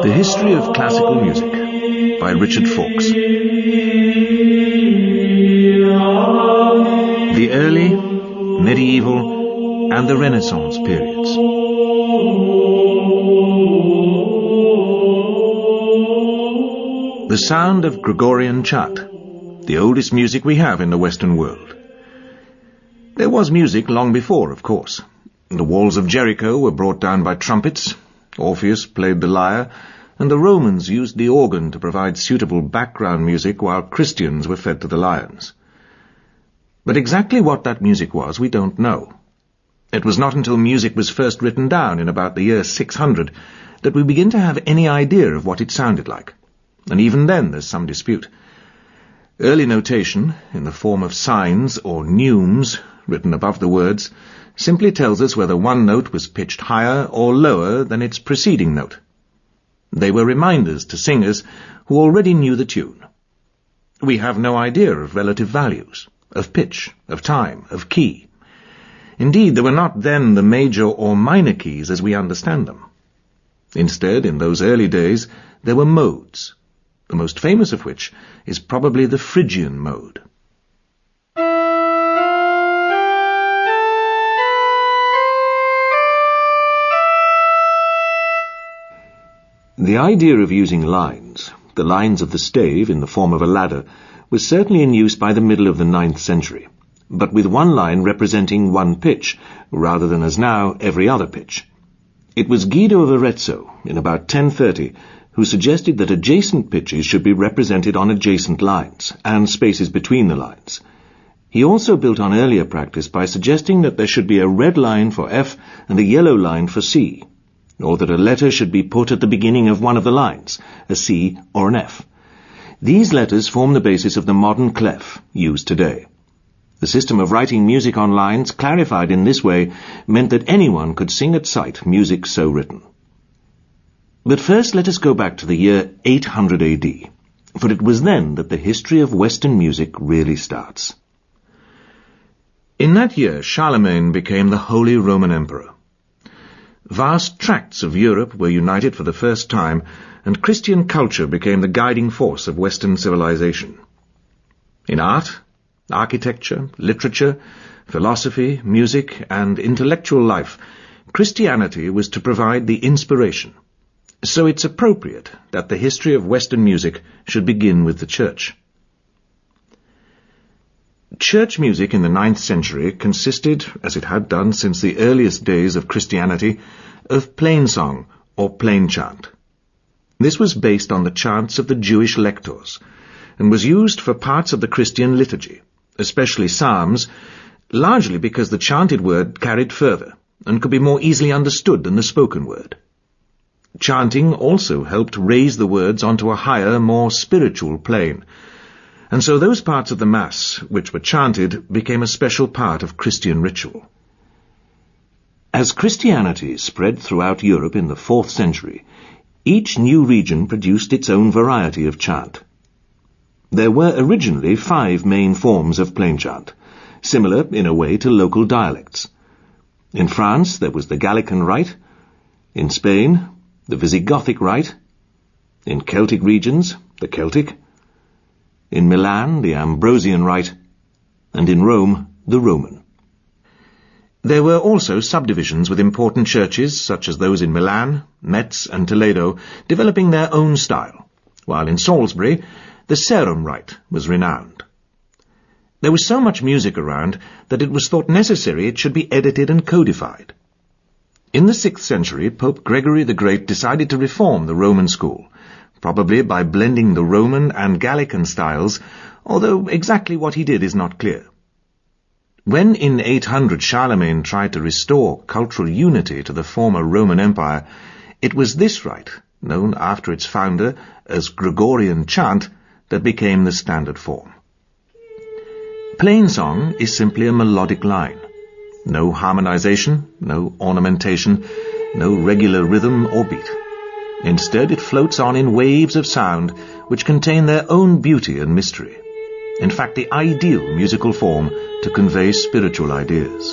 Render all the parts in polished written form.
The History of Classical Music by Richard Fawkes. The early, medieval, and the Renaissance periods. The sound of Gregorian chant, the oldest music we have in the Western world. There was music long before, of course. The walls of Jericho were brought down by trumpets, Orpheus played the lyre, and the Romans used the organ to provide suitable background music while Christians were fed to the lions. But exactly what that music was, we don't know. It was not until music was first written down in about the year 600 that we begin to have any idea of what it sounded like. And even then there's some dispute. Early notation, in the form of signs or neumes written above the words, simply tells us whether one note was pitched higher or lower than its preceding note. They were reminders to singers who already knew the tune. We have no idea of relative values, of pitch, of time, of key. Indeed, there were not then the major or minor keys as we understand them. Instead, in those early days, there were modes, the most famous of which is probably the Phrygian mode. The idea of using lines, the lines of the stave in the form of a ladder, was certainly in use by the middle of the 9th century, but with one line representing one pitch, rather than as now every other pitch. It was Guido of Arezzo, in about 1030, who suggested that adjacent pitches should be represented on adjacent lines, and spaces between the lines. He also built on earlier practice by suggesting that there should be a red line for F and a yellow line for C, or that a letter should be put at the beginning of one of the lines, a C or an F. These letters form the basis of the modern clef, used today. The system of writing music on lines, clarified in this way, meant that anyone could sing at sight music so written. But first let us go back to the year 800 AD, for it was then that the history of Western music really starts. In that year, Charlemagne became the Holy Roman Emperor. Vast tracts of Europe were united for the first time, and Christian culture became the guiding force of Western civilization. In art, architecture, literature, philosophy, music, and intellectual life, Christianity was to provide the inspiration. So it's appropriate that the history of Western music should begin with the Church. Church music in the 9th century consisted, as it had done since the earliest days of Christianity, of plain song or plain chant. This was based on the chants of the Jewish lectors, and was used for parts of the Christian liturgy, especially psalms, largely because the chanted word carried further and could be more easily understood than the spoken word. Chanting also helped raise the words onto a higher, more spiritual plane, and so those parts of the Mass which were chanted became a special part of Christian ritual. As Christianity spread throughout Europe in the 4th century, each new region produced its own variety of chant. There were originally 5 main forms of plain chant, similar in a way to local dialects. In France there was the Gallican Rite, in Spain the Visigothic Rite, in Celtic regions the Celtic, in Milan the Ambrosian Rite, and in Rome the Roman. There were also subdivisions with important churches, such as those in Milan, Metz, and Toledo, developing their own style, while in Salisbury the Sarum Rite was renowned. There was so much music around that it was thought necessary it should be edited and codified. In the 6th century, Pope Gregory the Great decided to reform the Roman school, probably by blending the Roman and Gallican styles, although exactly what he did is not clear. When in 800 Charlemagne tried to restore cultural unity to the former Roman Empire, it was this rite, known after its founder as Gregorian chant, that became the standard form. Plain song is simply a melodic line. No harmonization, no ornamentation, no regular rhythm or beat. Instead, it floats on in waves of sound which contain their own beauty and mystery. In fact, the ideal musical form to convey spiritual ideas.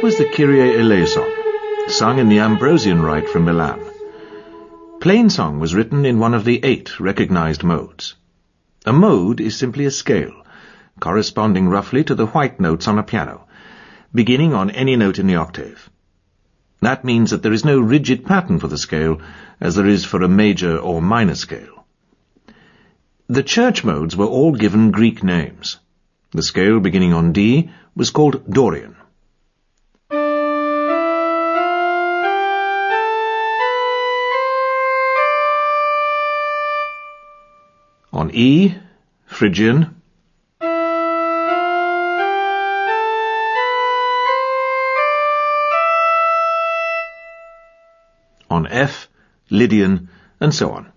was the Kyrie eleison, sung in the Ambrosian rite from Milan. Plain song was written in one of the 8 recognized modes. A mode is simply a scale, corresponding roughly to the white notes on a piano, beginning on any note in the octave. That means that there is no rigid pattern for the scale, as there is for a major or minor scale. The church modes were all given Greek names. The scale beginning on D was called Dorian. On E, Phrygian. On F, Lydian, and so on.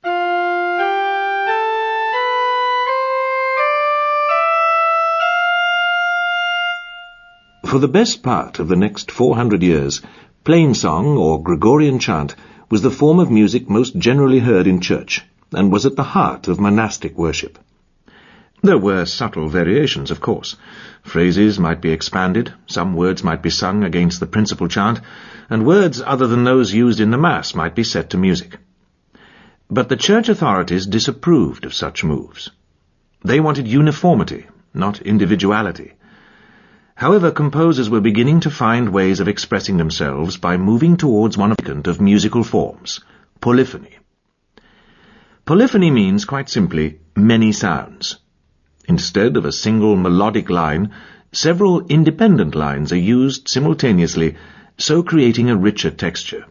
For the best part of the next 400 years, plain song or Gregorian chant was the form of music most generally heard in church, and was at the heart of monastic worship. There were subtle variations, of course. Phrases might be expanded, some words might be sung against the principal chant, and words other than those used in the Mass might be set to music. But the church authorities disapproved of such moves. They wanted uniformity, not individuality. However, composers were beginning to find ways of expressing themselves by moving towards one of musical forms, polyphony. Polyphony means, quite simply, many sounds. Instead of a single melodic line, several independent lines are used simultaneously, so creating a richer texture.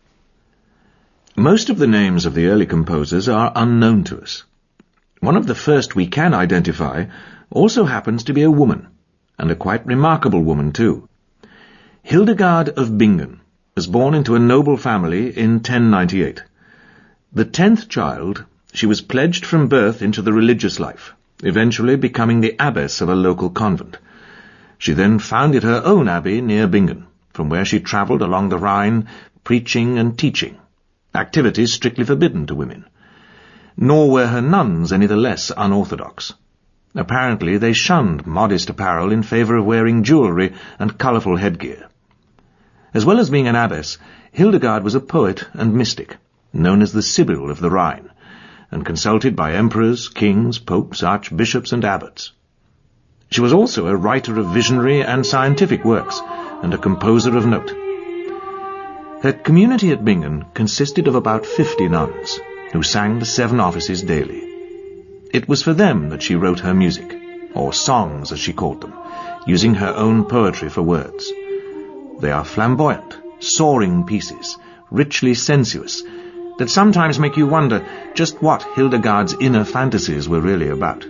Most of the names of the early composers are unknown to us. One of the first we can identify also happens to be a woman, and a quite remarkable woman too. Hildegard of Bingen was born into a noble family in 1098. The 10th child, she was pledged from birth into the religious life, eventually becoming the abbess of a local convent. She then founded her own abbey near Bingen, from where she travelled along the Rhine, preaching and teaching, activities strictly forbidden to women. Nor were her nuns any the less unorthodox. Apparently they shunned modest apparel in favour of wearing jewellery and colourful headgear. As well as being an abbess, Hildegard was a poet and mystic, known as the Sibyl of the Rhine, and consulted by emperors, kings, popes, archbishops, and abbots. She was also a writer of visionary and scientific works, and a composer of note. Her community at Bingen consisted of about 50 nuns, who sang the 7 offices daily. It was for them that she wrote her music, or songs as she called them, using her own poetry for words. They are flamboyant, soaring pieces, richly sensuous, that sometimes make you wonder just what Hildegard's inner fantasies were really about.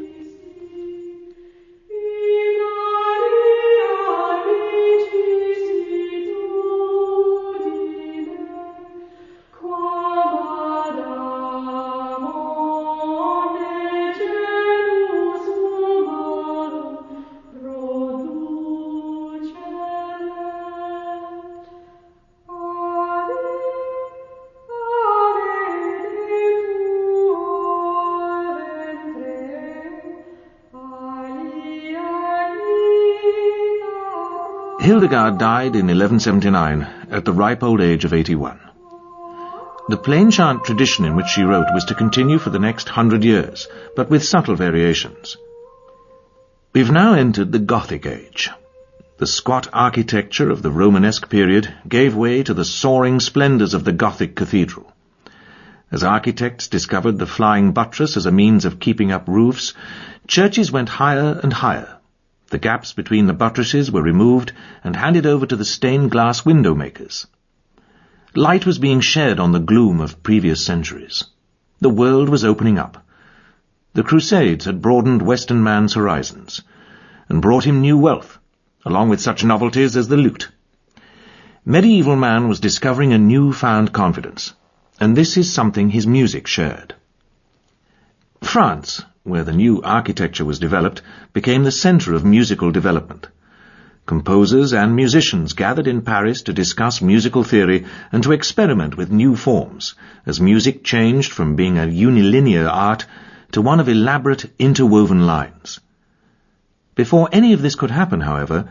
Hildegard died in 1179 at the ripe old age of 81. The plain chant tradition in which she wrote was to continue for the next 100 years, but with subtle variations. We've now entered the Gothic age. The squat architecture of the Romanesque period gave way to the soaring splendours of the Gothic cathedral. As architects discovered the flying buttress as a means of keeping up roofs, churches went higher and higher. The gaps between the buttresses were removed and handed over to the stained glass window makers. Light was being shed on the gloom of previous centuries. The world was opening up. The Crusades had broadened Western man's horizons, and brought him new wealth, along with such novelties as the lute. Medieval man was discovering a new-found confidence, and this is something his music shared. France, where the new architecture was developed, became the centre of musical development. Composers and musicians gathered in Paris to discuss musical theory and to experiment with new forms, as music changed from being a unilinear art to one of elaborate interwoven lines. Before any of this could happen, however,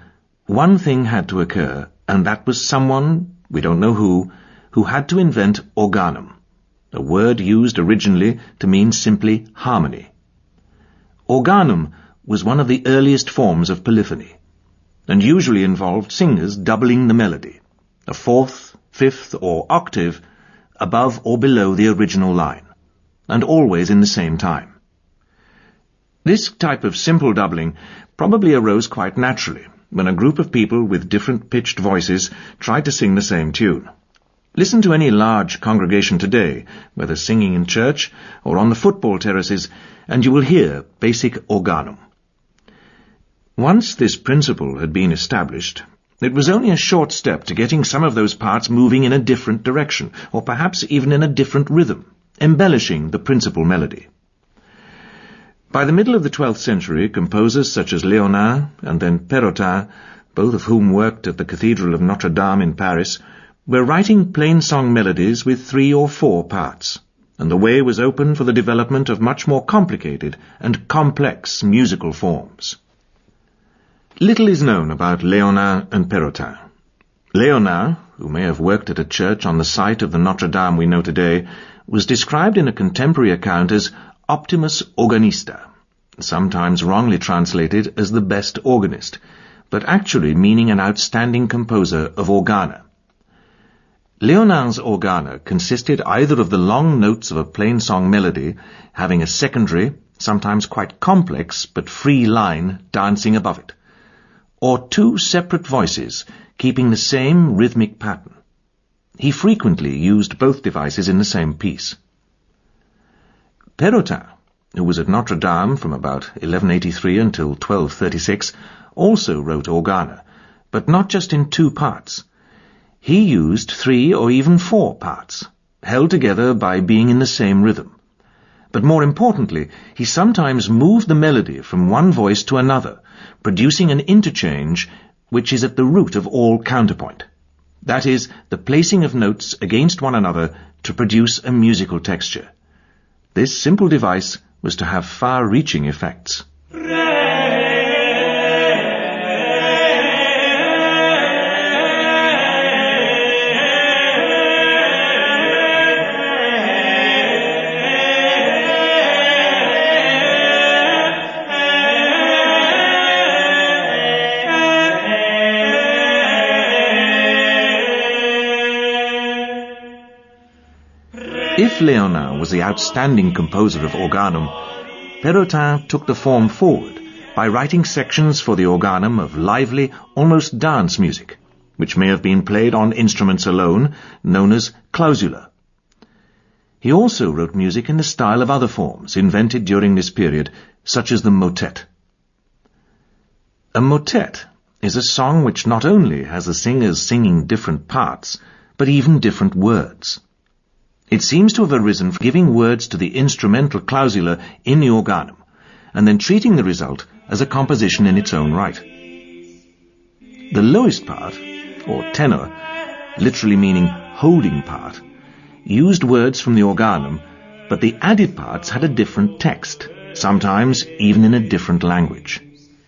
One thing had to occur, and that was someone, we don't know who had to invent organum, a word used originally to mean simply harmony. Organum was one of the earliest forms of polyphony, and usually involved singers doubling the melody, a fourth, fifth, or octave above or below the original line, and always in the same time. This type of simple doubling probably arose quite naturally when a group of people with different pitched voices tried to sing the same tune. Listen to any large congregation today, whether singing in church or on the football terraces, and you will hear basic organum. Once this principle had been established, it was only a short step to getting some of those parts moving in a different direction, or perhaps even in a different rhythm, embellishing the principal melody. By the middle of the 12th century, composers such as Léonard and then Perrotin, both of whom worked at the Cathedral of Notre Dame in Paris, were writing plain song melodies with 3 or 4 parts, and the way was open for the development of much more complicated and complex musical forms. Little is known about Léonard and Perrotin. Léonard, who may have worked at a church on the site of the Notre Dame we know today, was described in a contemporary account as Optimus Organista, sometimes wrongly translated as the best organist, but actually meaning an outstanding composer of organa. Léonard's organa consisted either of the long notes of a plain song melody, having a secondary, sometimes quite complex but free line dancing above it, or 2 separate voices keeping the same rhythmic pattern. He frequently used both devices in the same piece. Perrotin, who was at Notre Dame from about 1183 until 1236, also wrote organa, but not just in 2 parts. He used 3 or even 4 parts, held together by being in the same rhythm. But more importantly, he sometimes moved the melody from one voice to another, producing an interchange which is at the root of all counterpoint. That is, the placing of notes against one another to produce a musical texture. This simple device was to have far-reaching effects. If Léonard was the outstanding composer of organum, Perrotin took the form forward by writing sections for the organum of lively, almost dance music, which may have been played on instruments alone, known as clausula. He also wrote music in the style of other forms invented during this period, such as the motet. A motet is a song which not only has the singers singing different parts, but even different words. It seems to have arisen from giving words to the instrumental clausula in the organum, and then treating the result as a composition in its own right. The lowest part, or tenor, literally meaning holding part, used words from the organum, but the added parts had a different text, sometimes even in a different language.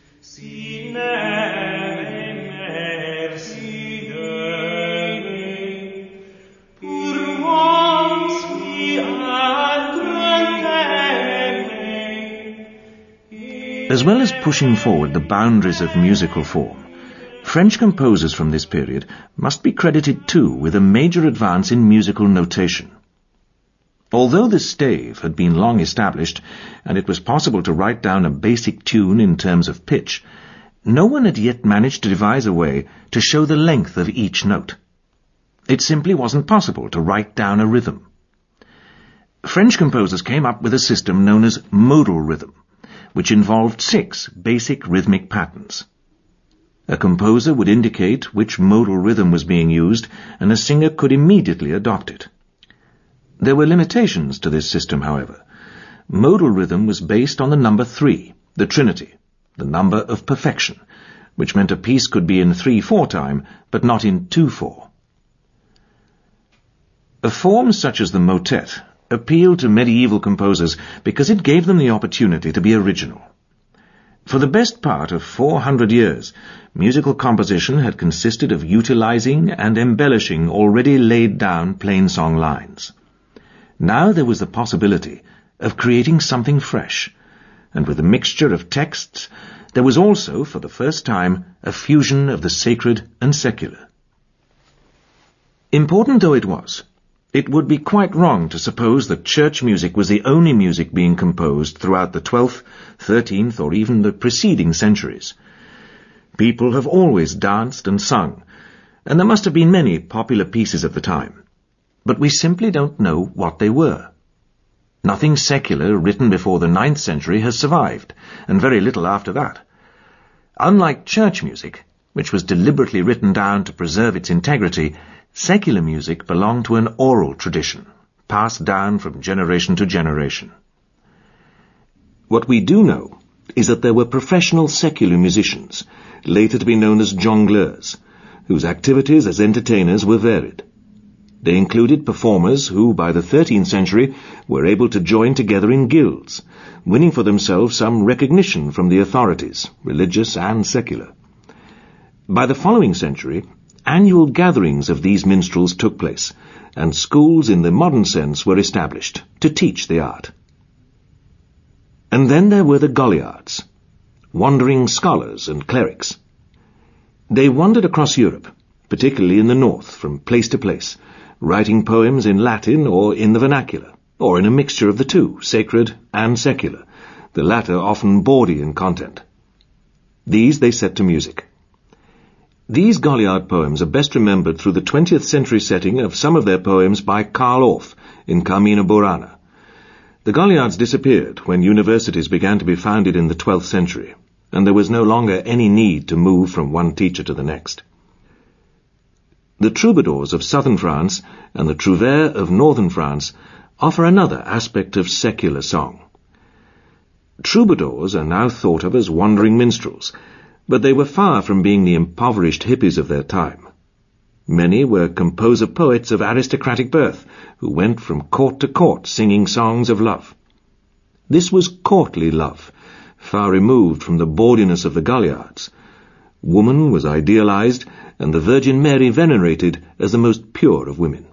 As well as pushing forward the boundaries of musical form, French composers from this period must be credited too with a major advance in musical notation. Although the stave had been long established, and it was possible to write down a basic tune in terms of pitch, no one had yet managed to devise a way to show the length of each note. It simply wasn't possible to write down a rhythm. French composers came up with a system known as modal rhythm, which involved 6 basic rhythmic patterns. A composer would indicate which modal rhythm was being used, and a singer could immediately adopt it. There were limitations to this system, however. Modal rhythm was based on the number 3, the trinity, the number of perfection, which meant a piece could be in 3/4 time, but not in 2/4. A form such as the motet appealed to medieval composers because it gave them the opportunity to be original. For the best part of 400 years, musical composition had consisted of utilizing and embellishing already laid down plain song lines. Now there was the possibility of creating something fresh, and with a mixture of texts, there was also, for the first time, a fusion of the sacred and secular. Important though it was, it would be quite wrong to suppose that church music was the only music being composed throughout the 12th, 13th, or even the preceding centuries. People have always danced and sung, and there must have been many popular pieces at the time, but we simply don't know what they were. Nothing secular written before the 9th century has survived, and very little after that. Unlike church music, which was deliberately written down to preserve its integrity, secular music belonged to an oral tradition, passed down from generation to generation. What we do know is that there were professional secular musicians, later to be known as jongleurs, whose activities as entertainers were varied. They included performers who, by the 13th century, were able to join together in guilds, winning for themselves some recognition from the authorities, religious and secular. By the following century, annual gatherings of these minstrels took place, and schools in the modern sense were established to teach the art. And then there were the Goliards, wandering scholars and clerics. They wandered across Europe, particularly in the north, from place to place, writing poems in Latin or in the vernacular, or in a mixture of the two, sacred and secular, the latter often bawdy in content. These they set to music. These Goliard poems are best remembered through the 20th century setting of some of their poems by Karl Orff in Carmina Burana. The Goliards disappeared when universities began to be founded in the 12th century, and there was no longer any need to move from one teacher to the next. The troubadours of southern France and the trouvères of northern France offer another aspect of secular song. Troubadours are now thought of as wandering minstrels, but they were far from being the impoverished hippies of their time. Many were composer-poets of aristocratic birth who went from court to court singing songs of love. This was courtly love, far removed from the bawdiness of the Goliards. Woman was idealized, and the Virgin Mary venerated as the most pure of women.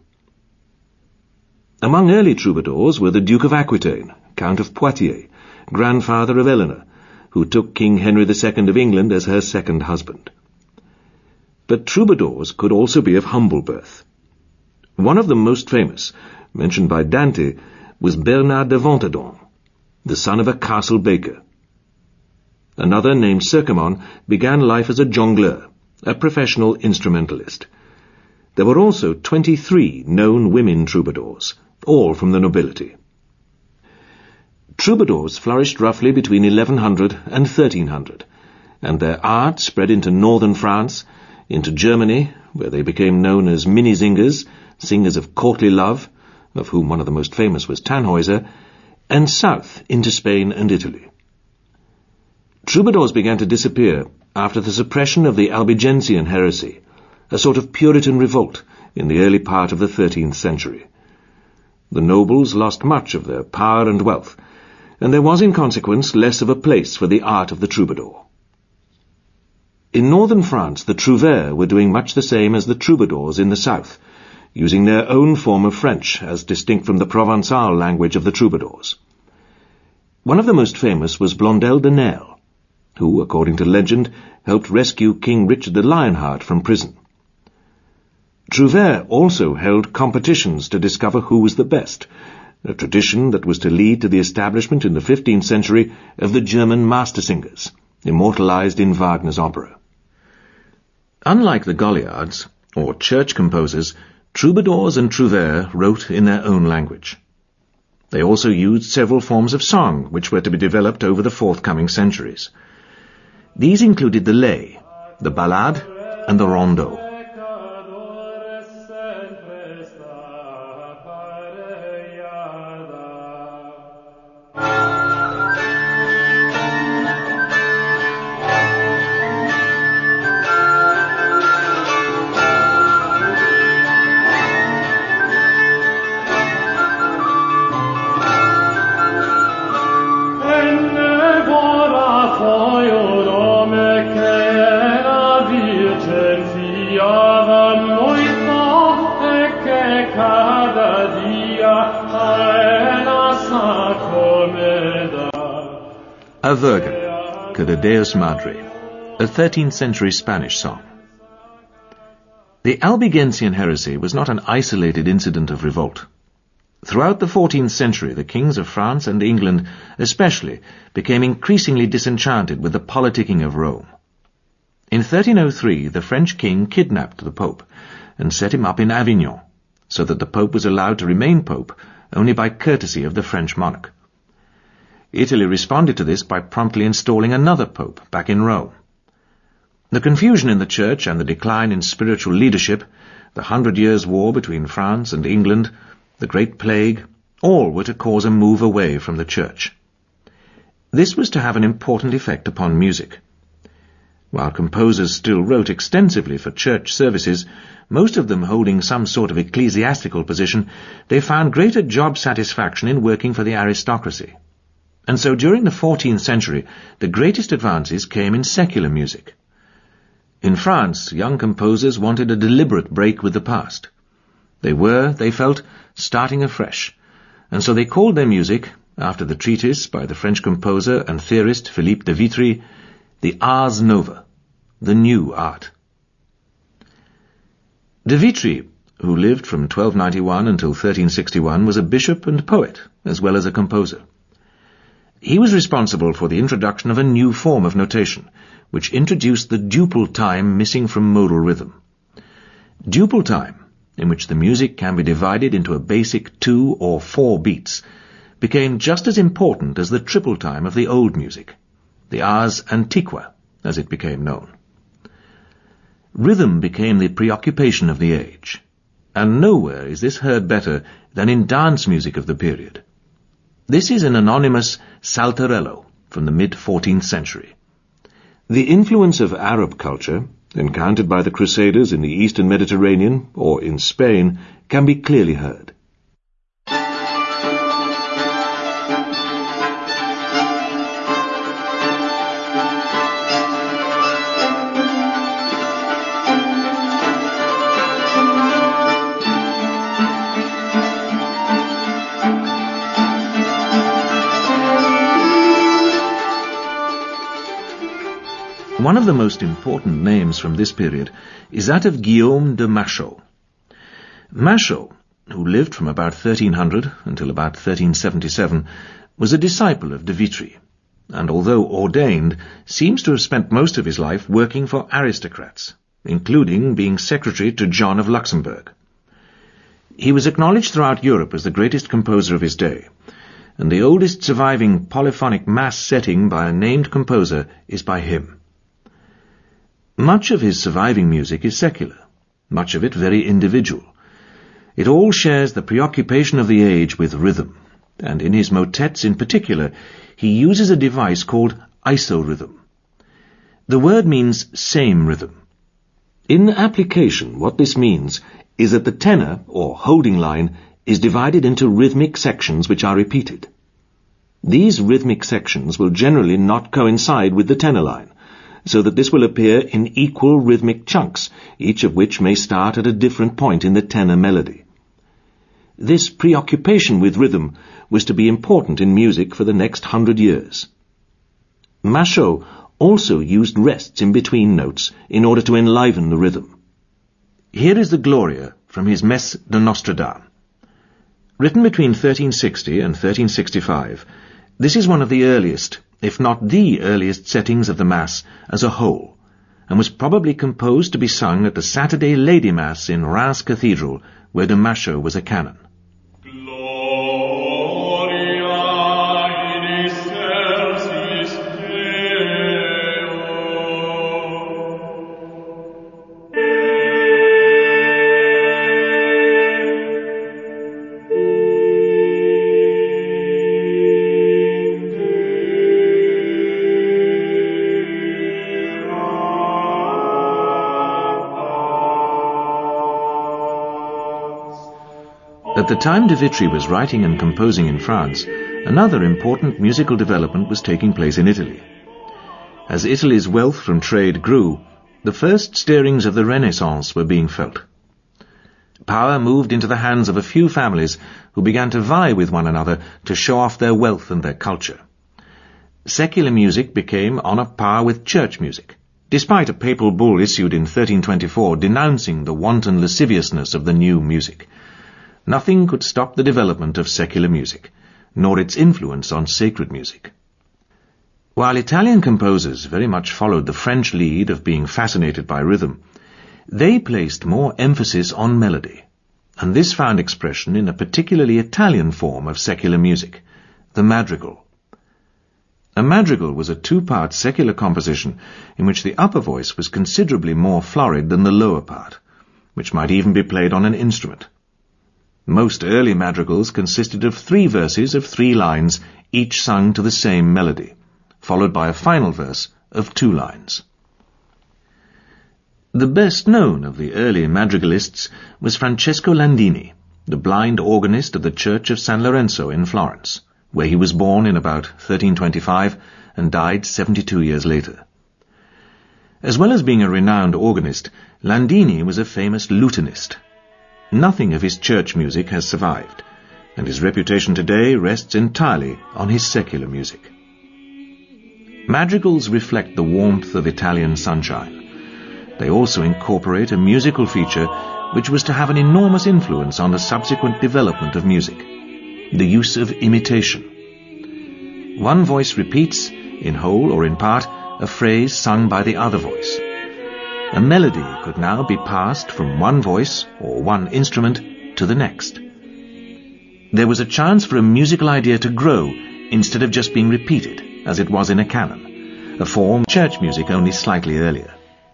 Among early troubadours were the Duke of Aquitaine, Count of Poitiers, grandfather of Eleanor, who took King Henry II of England as her second husband. But troubadours could also be of humble birth. One of the most famous, mentioned by Dante, was Bernard de Ventadon, the son of a castle baker. Another, named Circamon, began life as a jongleur, a professional instrumentalist. There were also 23 known women troubadours, all from the nobility. Troubadours flourished roughly between 1100 and 1300, and their art spread into northern France, into Germany, where they became known as Minnesingers, singers of courtly love, of whom one of the most famous was Tannhäuser, and south into Spain and Italy. Troubadours began to disappear after the suppression of the Albigensian heresy, a sort of Puritan revolt in the early part of the 13th century. The nobles lost much of their power and wealth, and there was in consequence less of a place for the art of the troubadour. In northern France, the trouvères were doing much the same as the troubadours in the south, using their own form of French as distinct from the Provençal language of the troubadours. One of the most famous was Blondel de Nesle, who, according to legend, helped rescue King Richard the Lionheart from prison. Trouvères also held competitions to discover who was the best, a tradition that was to lead to the establishment in the 15th century of the German master singers, immortalized in Wagner's opera. Unlike the Goliards, or church composers, troubadours and trouvères wrote in their own language. They also used several forms of song, which were to be developed over the forthcoming centuries. These included the lay, the ballade, and the rondeau. A Virgen, que de Deus Madre, a 13th century Spanish song. The Albigensian heresy was not an isolated incident of revolt. Throughout the 14th century, the kings of France and England especially became increasingly disenchanted with the politicking of Rome. In 1303, the French king kidnapped the Pope and set him up in Avignon, so that the Pope was allowed to remain Pope only by courtesy of the French monarch. Italy responded to this by promptly installing another Pope back in Rome. The confusion in the Church and the decline in spiritual leadership, the 100 Years' War between France and England, the Great Plague, all were to cause a move away from the Church. This was to have an important effect upon music. While composers still wrote extensively for church services, most of them holding some sort of ecclesiastical position, they found greater job satisfaction in working for the aristocracy. And so during the 14th century, the greatest advances came in secular music. In France, young composers wanted a deliberate break with the past. They were, they felt, starting afresh, and so they called their music, after the treatise by the French composer and theorist Philippe de Vitry, the Ars Nova, the new art. De Vitry, who lived from 1291 until 1361, was a bishop and poet, as well as a composer. He was responsible for the introduction of a new form of notation, which introduced the duple time missing from modal rhythm. Duple time, in which the music can be divided into a basic 2 or 4 beats, became just as important as the triple time of the old music, the ars antiqua, as it became known. Rhythm became the preoccupation of the age, and nowhere is this heard better than in dance music of the period. This is an anonymous saltarello from the mid-14th century. The influence of Arab culture, encountered by the Crusaders in the Eastern Mediterranean or in Spain, can be clearly heard. One of the most important names from this period is that of Guillaume de Machaut. Machaut, who lived from about 1300 until about 1377, was a disciple of de Vitry, and although ordained, seems to have spent most of his life working for aristocrats, including being secretary to John of Luxembourg. He was acknowledged throughout Europe as the greatest composer of his day, and the oldest surviving polyphonic mass setting by a named composer is by him. Much of his surviving music is secular, much of it very individual. It all shares the preoccupation of the age with rhythm, and in his motets in particular, he uses a device called isorhythm. The word means same rhythm. In application, what this means is that the tenor, or holding line, is divided into rhythmic sections which are repeated. These rhythmic sections will generally not coincide with the tenor line, so that this will appear in equal rhythmic chunks, each of which may start at a different point in the tenor melody. This preoccupation with rhythm was to be important in music for the next 100 years. Machaut also used rests in between notes in order to enliven the rhythm. Here is the Gloria from his Messe de Notre Dame. Written between 1360 and 1365, this is one of the earliest, if not the earliest settings of the Mass as a whole, and was probably composed to be sung at the Saturday Lady Mass in Reims Cathedral, where de Machaut was a canon. At the time de Vitry was writing and composing in France, another important musical development was taking place in Italy. As Italy's wealth from trade grew, the first stirrings of the Renaissance were being felt. Power moved into the hands of a few families who began to vie with one another to show off their wealth and their culture. secular music became on a par with church music, despite a papal bull issued in 1324 denouncing the wanton lasciviousness of the new music. Nothing could stop the development of secular music, nor its influence on sacred music. While Italian composers very much followed the French lead of being fascinated by rhythm, they placed more emphasis on melody, and this found expression in a particularly Italian form of secular music, the madrigal. A madrigal was a two-part secular composition in which the upper voice was considerably more florid than the lower part, which might even be played on an instrument. Most early madrigals consisted of 3 verses of 3 lines, each sung to the same melody, followed by a final verse of 2 lines. The best known of the early madrigalists was Francesco Landini, the blind organist of the Church of San Lorenzo in Florence, where he was born in about 1325 and died 72 years later. As well as being a renowned organist, Landini was a famous lutenist. Nothing of his church music has survived, and his reputation today rests entirely on his secular music. Madrigals reflect the warmth of Italian sunshine. They also incorporate a musical feature which was to have an enormous influence on the subsequent development of music, the use of imitation. One voice repeats, in whole or in part, a phrase sung by the other voice. A melody could now be passed from one voice or one instrument to the next. There was a chance for a musical idea to grow instead of just being repeated, as it was in a canon, a form of church music only slightly earlier.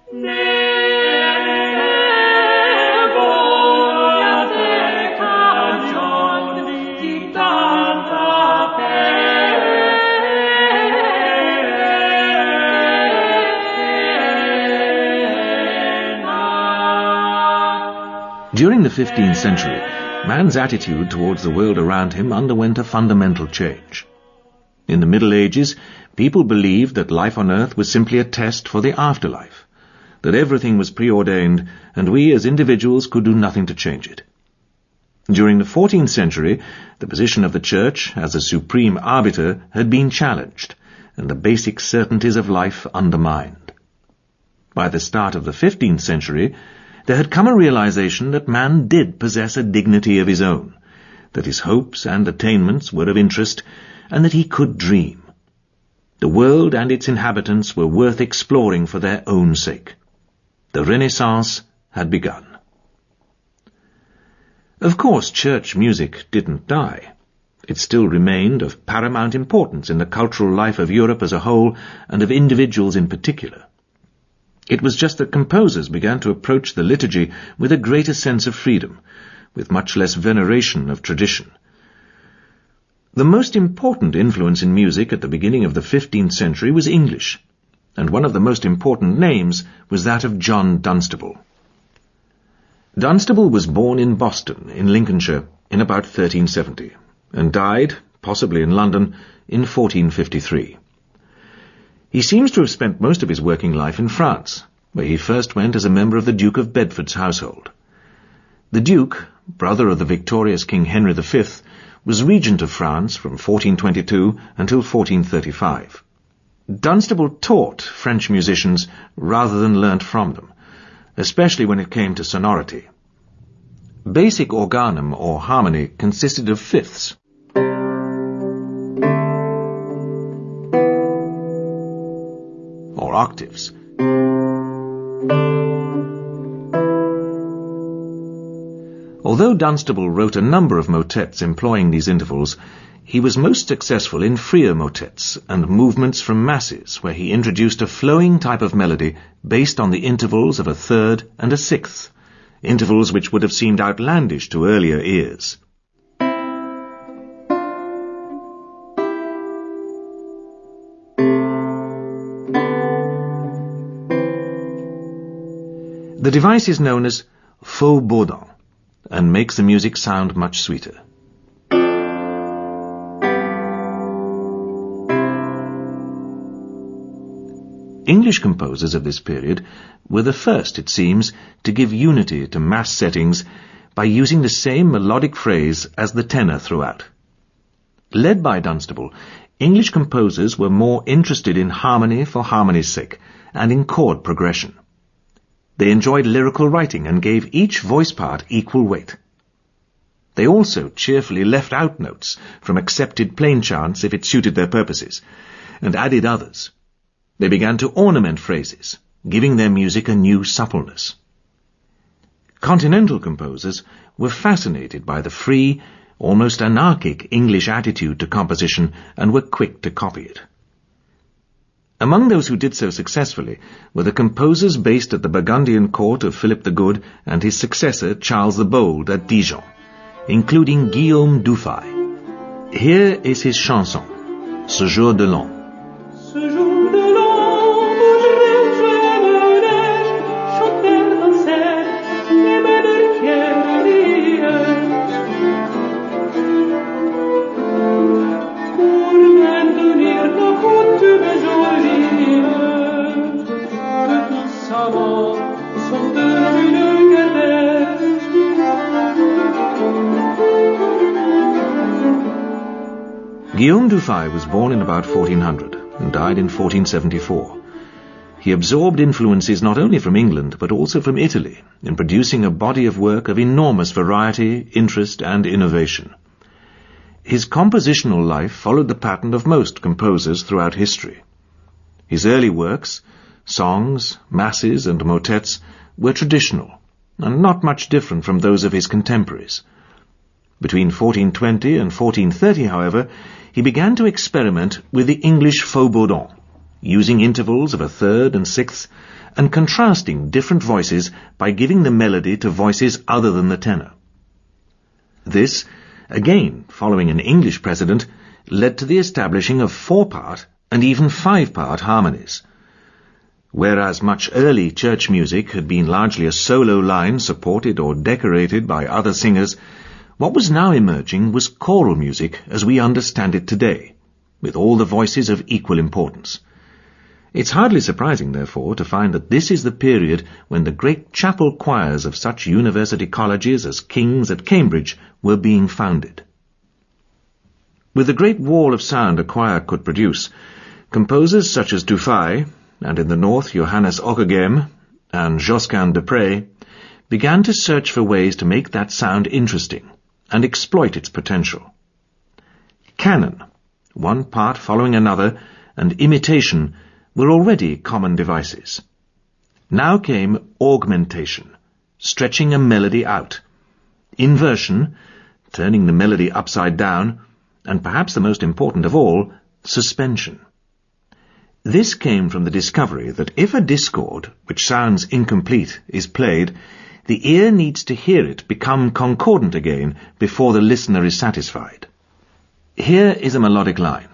During the 15th century, man's attitude towards the world around him underwent a fundamental change. In the Middle Ages, people believed that life on earth was simply a test for the afterlife, that everything was preordained and we as individuals could do nothing to change it. During the 14th century, the position of the Church as a supreme arbiter had been challenged and the basic certainties of life undermined. By the start of the 15th century, there had come a realization that man did possess a dignity of his own, that his hopes and attainments were of interest, and that he could dream. The world and its inhabitants were worth exploring for their own sake. The Renaissance had begun. Of course, church music didn't die. It still remained of paramount importance in the cultural life of Europe as a whole and of individuals in particular. It was just that composers began to approach the liturgy with a greater sense of freedom, with much less veneration of tradition. The most important influence in music at the beginning of the 15th century was English, and one of the most important names was that of John Dunstable. Dunstable was born in Boston, in Lincolnshire, in about 1370, and died, possibly in London, in 1453. He seems to have spent most of his working life in France, where he first went as a member of the Duke of Bedford's household. The Duke, brother of the victorious King Henry V, was regent of France from 1422 until 1435. Dunstable taught French musicians rather than learnt from them, especially when it came to sonority. Basic organum or harmony consisted of fifths, or octaves. Although Dunstable wrote a number of motets employing these intervals, he was most successful in freer motets and movements from masses, where he introduced a flowing type of melody based on the intervals of a third and a sixth, intervals which would have seemed outlandish to earlier ears. The device is known as faux baudin and makes the music sound much sweeter. English composers of this period were the first, it seems, to give unity to mass settings by using the same melodic phrase as the tenor throughout. Led by Dunstable, English composers were more interested in harmony for harmony's sake and in chord progression. They enjoyed lyrical writing and gave each voice part equal weight. They also cheerfully left out notes from accepted plain chants if it suited their purposes, and added others. They began to ornament phrases, giving their music a new suppleness. Continental composers were fascinated by the free, almost anarchic English attitude to composition and were quick to copy it. Among those who did so successfully were the composers based at the Burgundian court of Philip the Good and his successor Charles the Bold at Dijon, including Guillaume Dufay. Here is his chanson, Ce jour de l'an. Guillaume Dufay was born in about 1400 and died in 1474. He absorbed influences not only from England but also from Italy in producing a body of work of enormous variety, interest and innovation. His compositional life followed the pattern of most composers throughout history. His early works, songs, masses and motets, were traditional and not much different from those of his contemporaries. Between 1420 and 1430, however, he began to experiment with the English faux baudant, using intervals of a third and sixth, and contrasting different voices by giving the melody to voices other than the tenor. This, again following an English precedent, led to the establishing of 4-part and even 5-part harmonies. Whereas much early church music had been largely a solo line supported or decorated by other singers, what was now emerging was choral music as we understand it today, with all the voices of equal importance. It's hardly surprising, therefore, to find that this is the period when the great chapel choirs of such university colleges as King's at Cambridge were being founded. With the great wall of sound a choir could produce, composers such as Dufay, and in the north Johannes Ockeghem and Josquin de Prez, began to search for ways to make that sound interesting and exploit its potential. Canon, one part following another, and imitation were already common devices. Now came augmentation, stretching a melody out, inversion, turning the melody upside down, and perhaps the most important of all, suspension. This came from the discovery that if a discord, which sounds incomplete, is played, the ear needs to hear it become concordant again before the listener is satisfied. Here is a melodic line.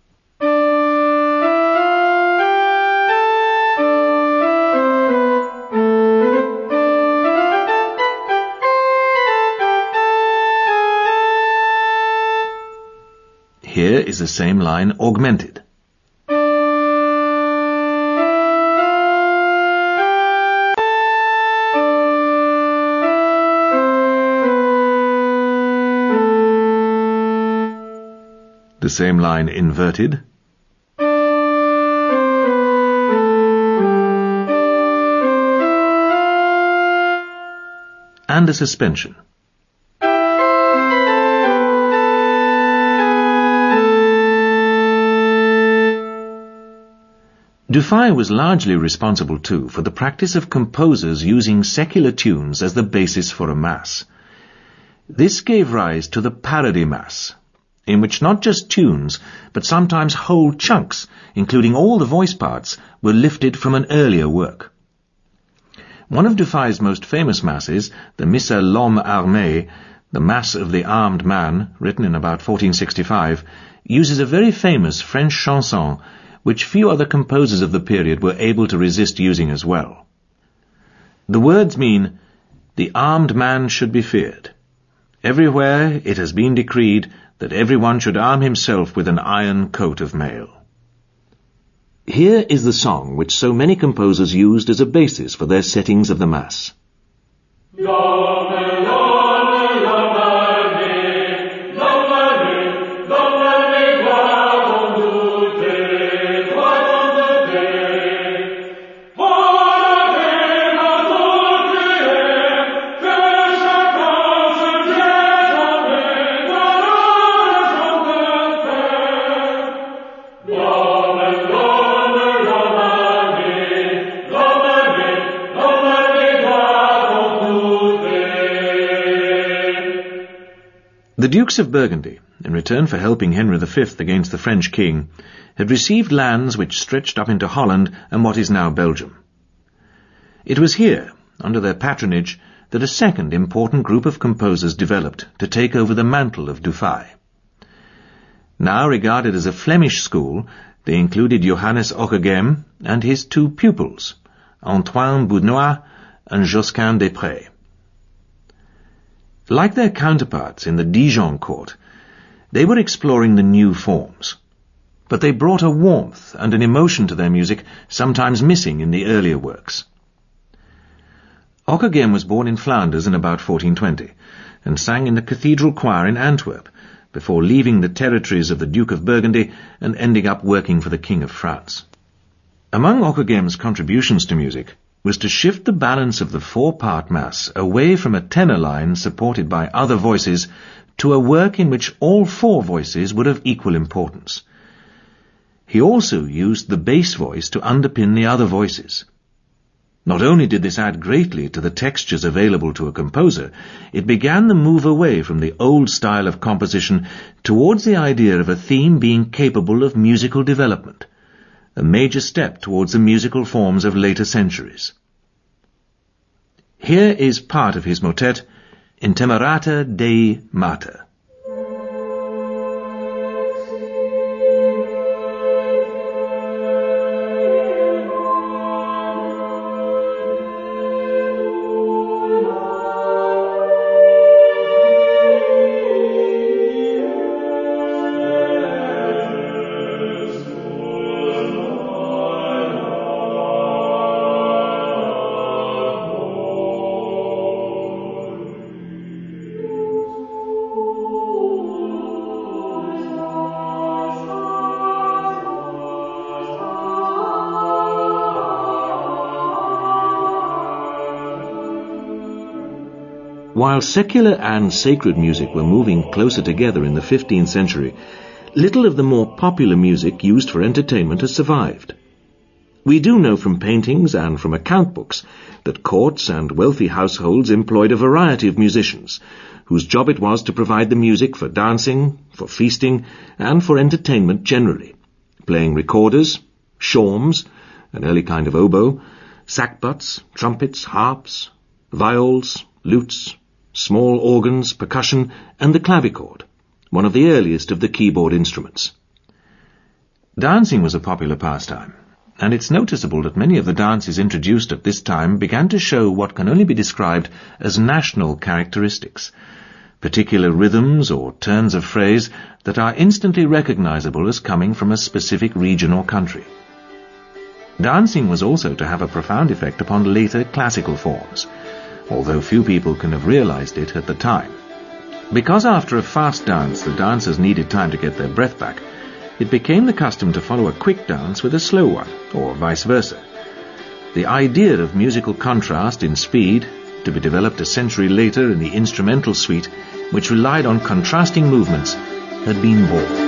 Here is the same line augmented. The same line inverted. And a suspension. Dufay was largely responsible too for the practice of composers using secular tunes as the basis for a mass. This gave rise to the parody mass, in which not just tunes, but sometimes whole chunks, including all the voice parts, were lifted from an earlier work. One of Dufay's most famous masses, the Missa L'Homme Armé, the Mass of the Armed Man, written in about 1465, uses a very famous French chanson, which few other composers of the period were able to resist using as well. The words mean, "The armed man should be feared. Everywhere it has been decreed that everyone should arm himself with an iron coat of mail." Here is the song which so many composers used as a basis for their settings of the Mass. Dukes of Burgundy, in return for helping Henry V against the French king, had received lands which stretched up into Holland and what is now Belgium. It was here, under their patronage, that a second important group of composers developed to take over the mantle of Dufay. Now regarded as a Flemish school, they included Johannes Ockeghem and his two pupils, Antoine Bounois and Josquin des Prés. Like their counterparts in the Dijon court, they were exploring the new forms, but they brought a warmth and an emotion to their music sometimes missing in the earlier works. Ockeghem was born in Flanders in about 1420 and sang in the cathedral choir in Antwerp before leaving the territories of the Duke of Burgundy and ending up working for the King of France. Among Ockeghem's contributions to music was to shift the balance of the four-part mass away from a tenor line supported by other voices to a work in which all four voices would have equal importance. He also used the bass voice to underpin the other voices. Not only did this add greatly to the textures available to a composer, it began the move away from the old style of composition towards the idea of a theme being capable of musical development, a major step towards the musical forms of later centuries. Here is part of his motet, Intemerata Dei Mater. While secular and sacred music were moving closer together in the 15th century, little of the more popular music used for entertainment has survived. We do know from paintings and from account books that courts and wealthy households employed a variety of musicians, whose job it was to provide the music for dancing, for feasting, and for entertainment generally, playing recorders, shawms, an early kind of oboe, sackbuts, trumpets, harps, viols, lutes, small organs, percussion, and the clavichord, one of the earliest of the keyboard instruments. Dancing was a popular pastime, and it's noticeable that many of the dances introduced at this time began to show what can only be described as national characteristics, particular rhythms or turns of phrase that are instantly recognizable as coming from a specific region or country. Dancing was also to have a profound effect upon later classical forms, although few people can have realized it at the time. Because after a fast dance the dancers needed time to get their breath back, it became the custom to follow a quick dance with a slow one, or vice versa. The idea of musical contrast in speed, to be developed a century later in the instrumental suite, which relied on contrasting movements, had been born.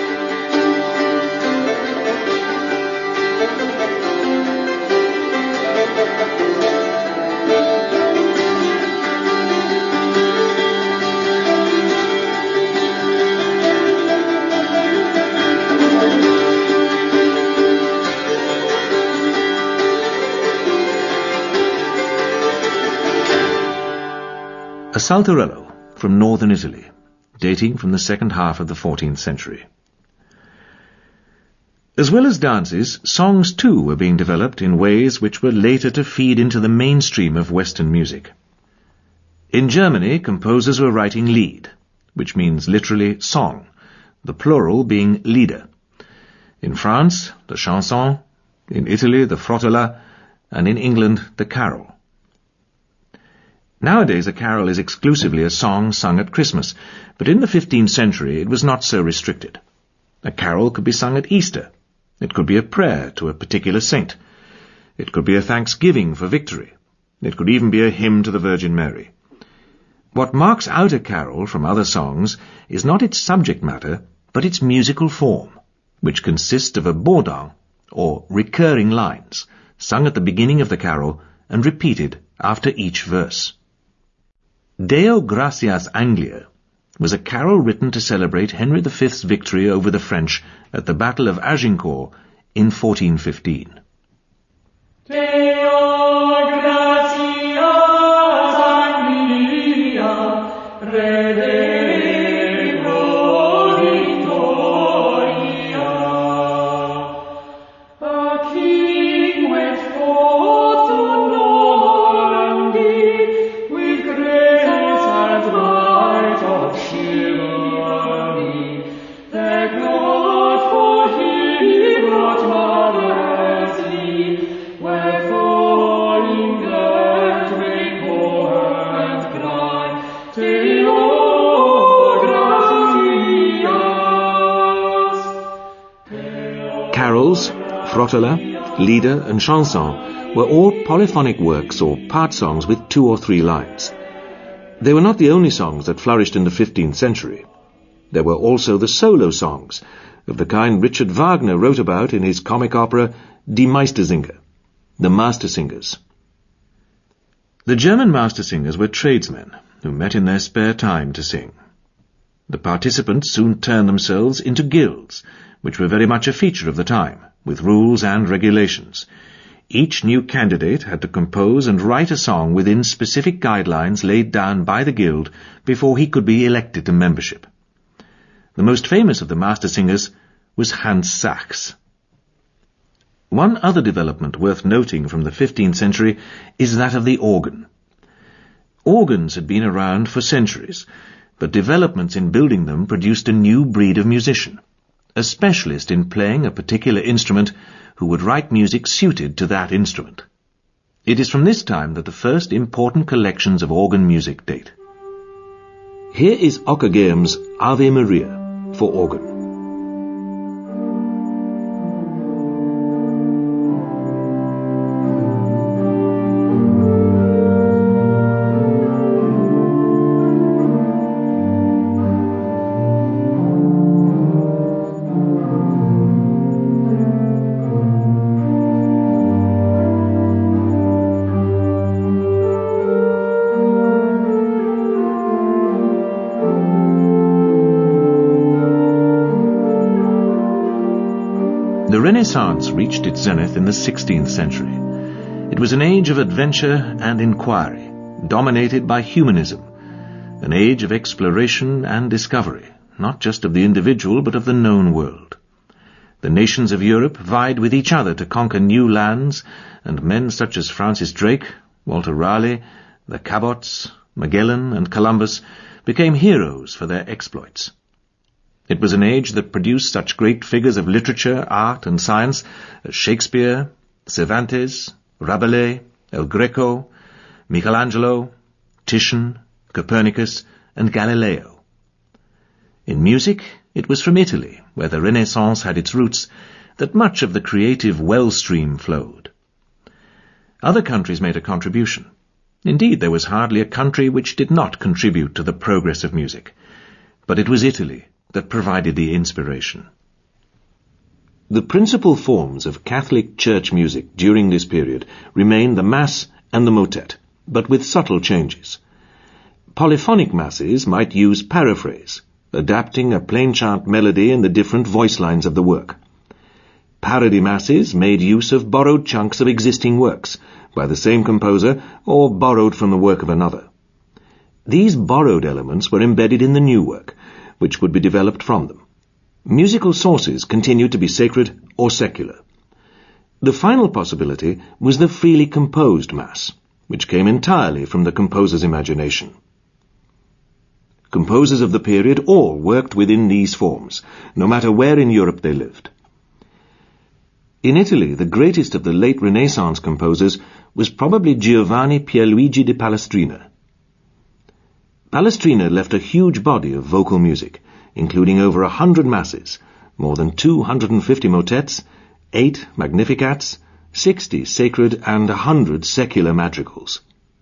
A saltarello from northern Italy, dating from the second half of the 14th century. As well as dances, songs too were being developed in ways which were later to feed into the mainstream of Western music. In Germany, composers were writing Lied, which means literally song, the plural being Lieder. In France, the chanson, in Italy, the frottala, and in England, the carol. Nowadays a carol is exclusively a song sung at Christmas, but in the 15th century it was not so restricted. A carol could be sung at Easter. It could be a prayer to a particular saint. It could be a thanksgiving for victory. It could even be a hymn to the Virgin Mary. What marks out a carol from other songs is not its subject matter, but its musical form, which consists of a bourdon, or recurring lines, sung at the beginning of the carol and repeated after each verse. Deo gratias Anglia, was a carol written to celebrate Henry V's victory over the French at the Battle of Agincourt in 1415. Carols, frottola, lieder, and chanson were all polyphonic works or part songs with 2 or 3 lines. They were not the only songs that flourished in the 15th century. There were also the solo songs, of the kind Richard Wagner wrote about in his comic opera Die Meistersinger, the Master Singers. The German Master Singers were tradesmen who met in their spare time to sing. The participants soon turned themselves into guilds, which were very much a feature of the time, with rules and regulations. Each new candidate had to compose and write a song within specific guidelines laid down by the guild before he could be elected to membership. The most famous of the master singers was Hans Sachs. One other development worth noting from the 15th century is that of the organ. Organs had been around for centuries, but developments in building them produced a new breed of musician, a specialist in playing a particular instrument who would write music suited to that instrument. It is from this time that the first important collections of organ music date. Here is Ockergaum's Ave Maria for organ. The Renaissance reached its zenith in the 16th century. It was an age of adventure and inquiry, dominated by humanism, an age of exploration and discovery, not just of the individual but of the known world. The nations of Europe vied with each other to conquer new lands, and men such as Francis Drake, Walter Raleigh, the Cabots, Magellan, and Columbus became heroes for their exploits. It was an age that produced such great figures of literature, art, and science as Shakespeare, Cervantes, Rabelais, El Greco, Michelangelo, Titian, Copernicus, and Galileo. In music, it was from Italy, where the Renaissance had its roots, that much of the creative well stream flowed. Other countries made a contribution. Indeed, there was hardly a country which did not contribute to the progress of music. But it was Italy that provided the inspiration. The principal forms of Catholic Church music during this period remained the Mass and the motet, but with subtle changes. Polyphonic masses might use paraphrase, adapting a plain chant melody in the different voice lines of the work. Parody masses made use of borrowed chunks of existing works, by the same composer or borrowed from the work of another. These borrowed elements were embedded in the new work, which would be developed from them. Musical sources continued to be sacred or secular. The final possibility was the freely composed Mass, which came entirely from the composer's imagination. Composers of the period all worked within these forms, no matter where in Europe they lived. In Italy, the greatest of the late Renaissance composers was probably Giovanni Pierluigi di Palestrina. Palestrina left a huge body of vocal music, including over 100 masses, more than 250 motets, 8 magnificats, 60 sacred and 100 secular madrigals.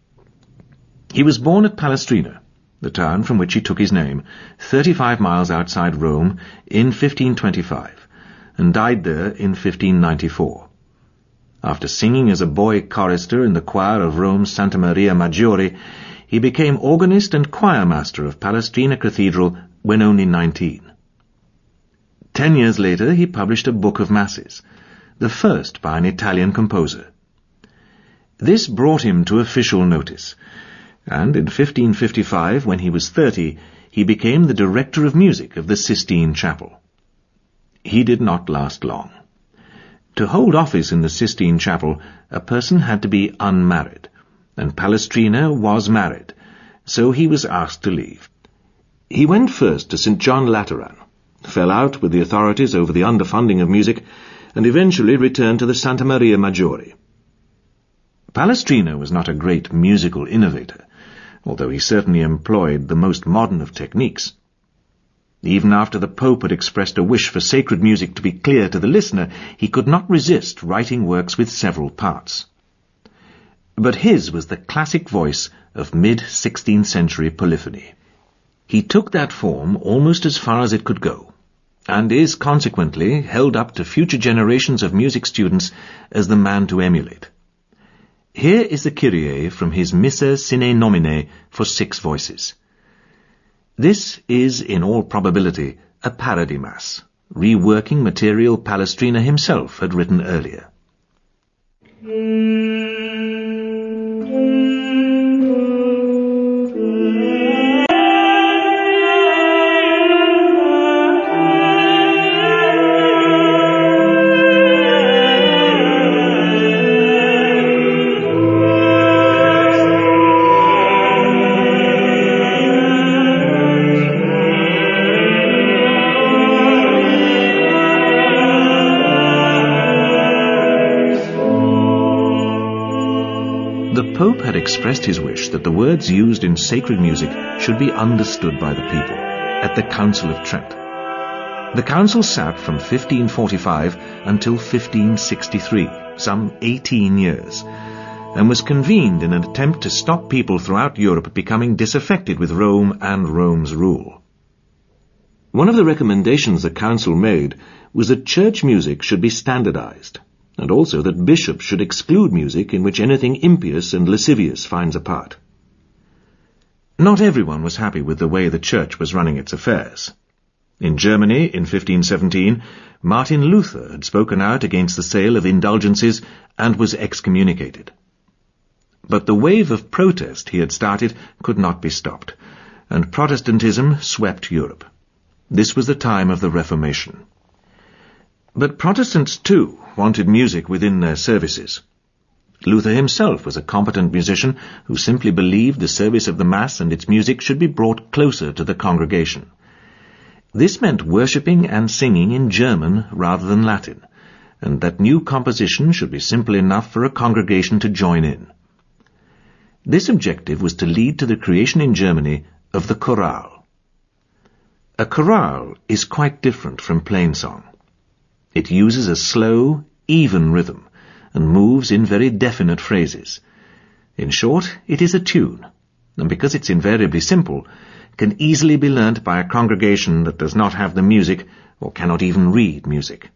He was born at Palestrina, the town from which he took his name, 35 miles outside Rome, in 1525, and died there in 1594. After singing as a boy chorister in the choir of Rome's Santa Maria Maggiore, he became organist and choirmaster of Palestrina Cathedral when only 19. 10 years later he published a book of masses, the first by an Italian composer. This brought him to official notice, and in 1555, when he was 30, he became the director of music of the Sistine Chapel. He did not last long. To hold office in the Sistine Chapel, a person had to be unmarried, and Palestrina was married, so he was asked to leave. He went first to St. John Lateran, fell out with the authorities over the underfunding of music, and eventually returned to the Santa Maria Maggiore. Palestrina was not a great musical innovator, although he certainly employed the most modern of techniques. Even after the Pope had expressed a wish for sacred music to be clear to the listener, he could not resist writing works with several parts. But his was the classic voice of mid-16th century polyphony. He took that form almost as far as it could go, and is consequently held up to future generations of music students as the man to emulate. Here is the Kyrie from his Missa Sine Nomine for 6 voices. This is, in all probability, a parody mass, reworking material Palestrina himself had written earlier. The Pope had expressed his wish that the words used in sacred music should be understood by the people at the Council of Trent. The council sat from 1545 until 1563, some 18 years, and was convened in an attempt to stop people throughout Europe becoming disaffected with Rome and Rome's rule. One of the recommendations the council made was that church music should be standardized, and also that bishops should exclude music in which anything impious and lascivious finds a part. Not everyone was happy with the way the church was running its affairs. In Germany, in 1517, Martin Luther had spoken out against the sale of indulgences and was excommunicated. But the wave of protest he had started could not be stopped, and Protestantism swept Europe. This was the time of the Reformation. But Protestants, too, wanted music within their services. Luther himself was a competent musician who simply believed the service of the Mass and its music should be brought closer to the congregation. This meant worshipping and singing in German rather than Latin, and that new composition should be simple enough for a congregation to join in. This objective was to lead to the creation in Germany of the chorale. A chorale is quite different from plain song. It uses a slow, even rhythm, and moves in very definite phrases. In short, it is a tune, and because it's invariably simple, can easily be learnt by a congregation that does not have the music or cannot even read music.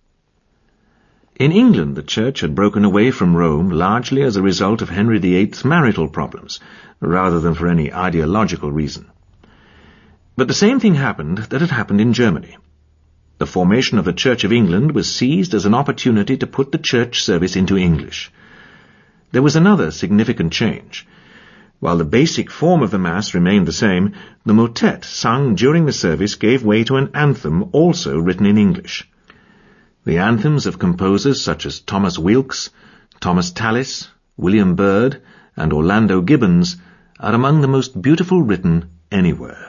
In England, the Church had broken away from Rome largely as a result of Henry VIII's marital problems, rather than for any ideological reason. But the same thing happened that had happened in Germany. The formation of the Church of England was seized as an opportunity to put the church service into English. There was another significant change. While the basic form of the Mass remained the same, the motet sung during the service gave way to an anthem also written in English. The anthems of composers such as Thomas Weelkes, Thomas Tallis, William Byrd, and Orlando Gibbons are among the most beautiful written anywhere.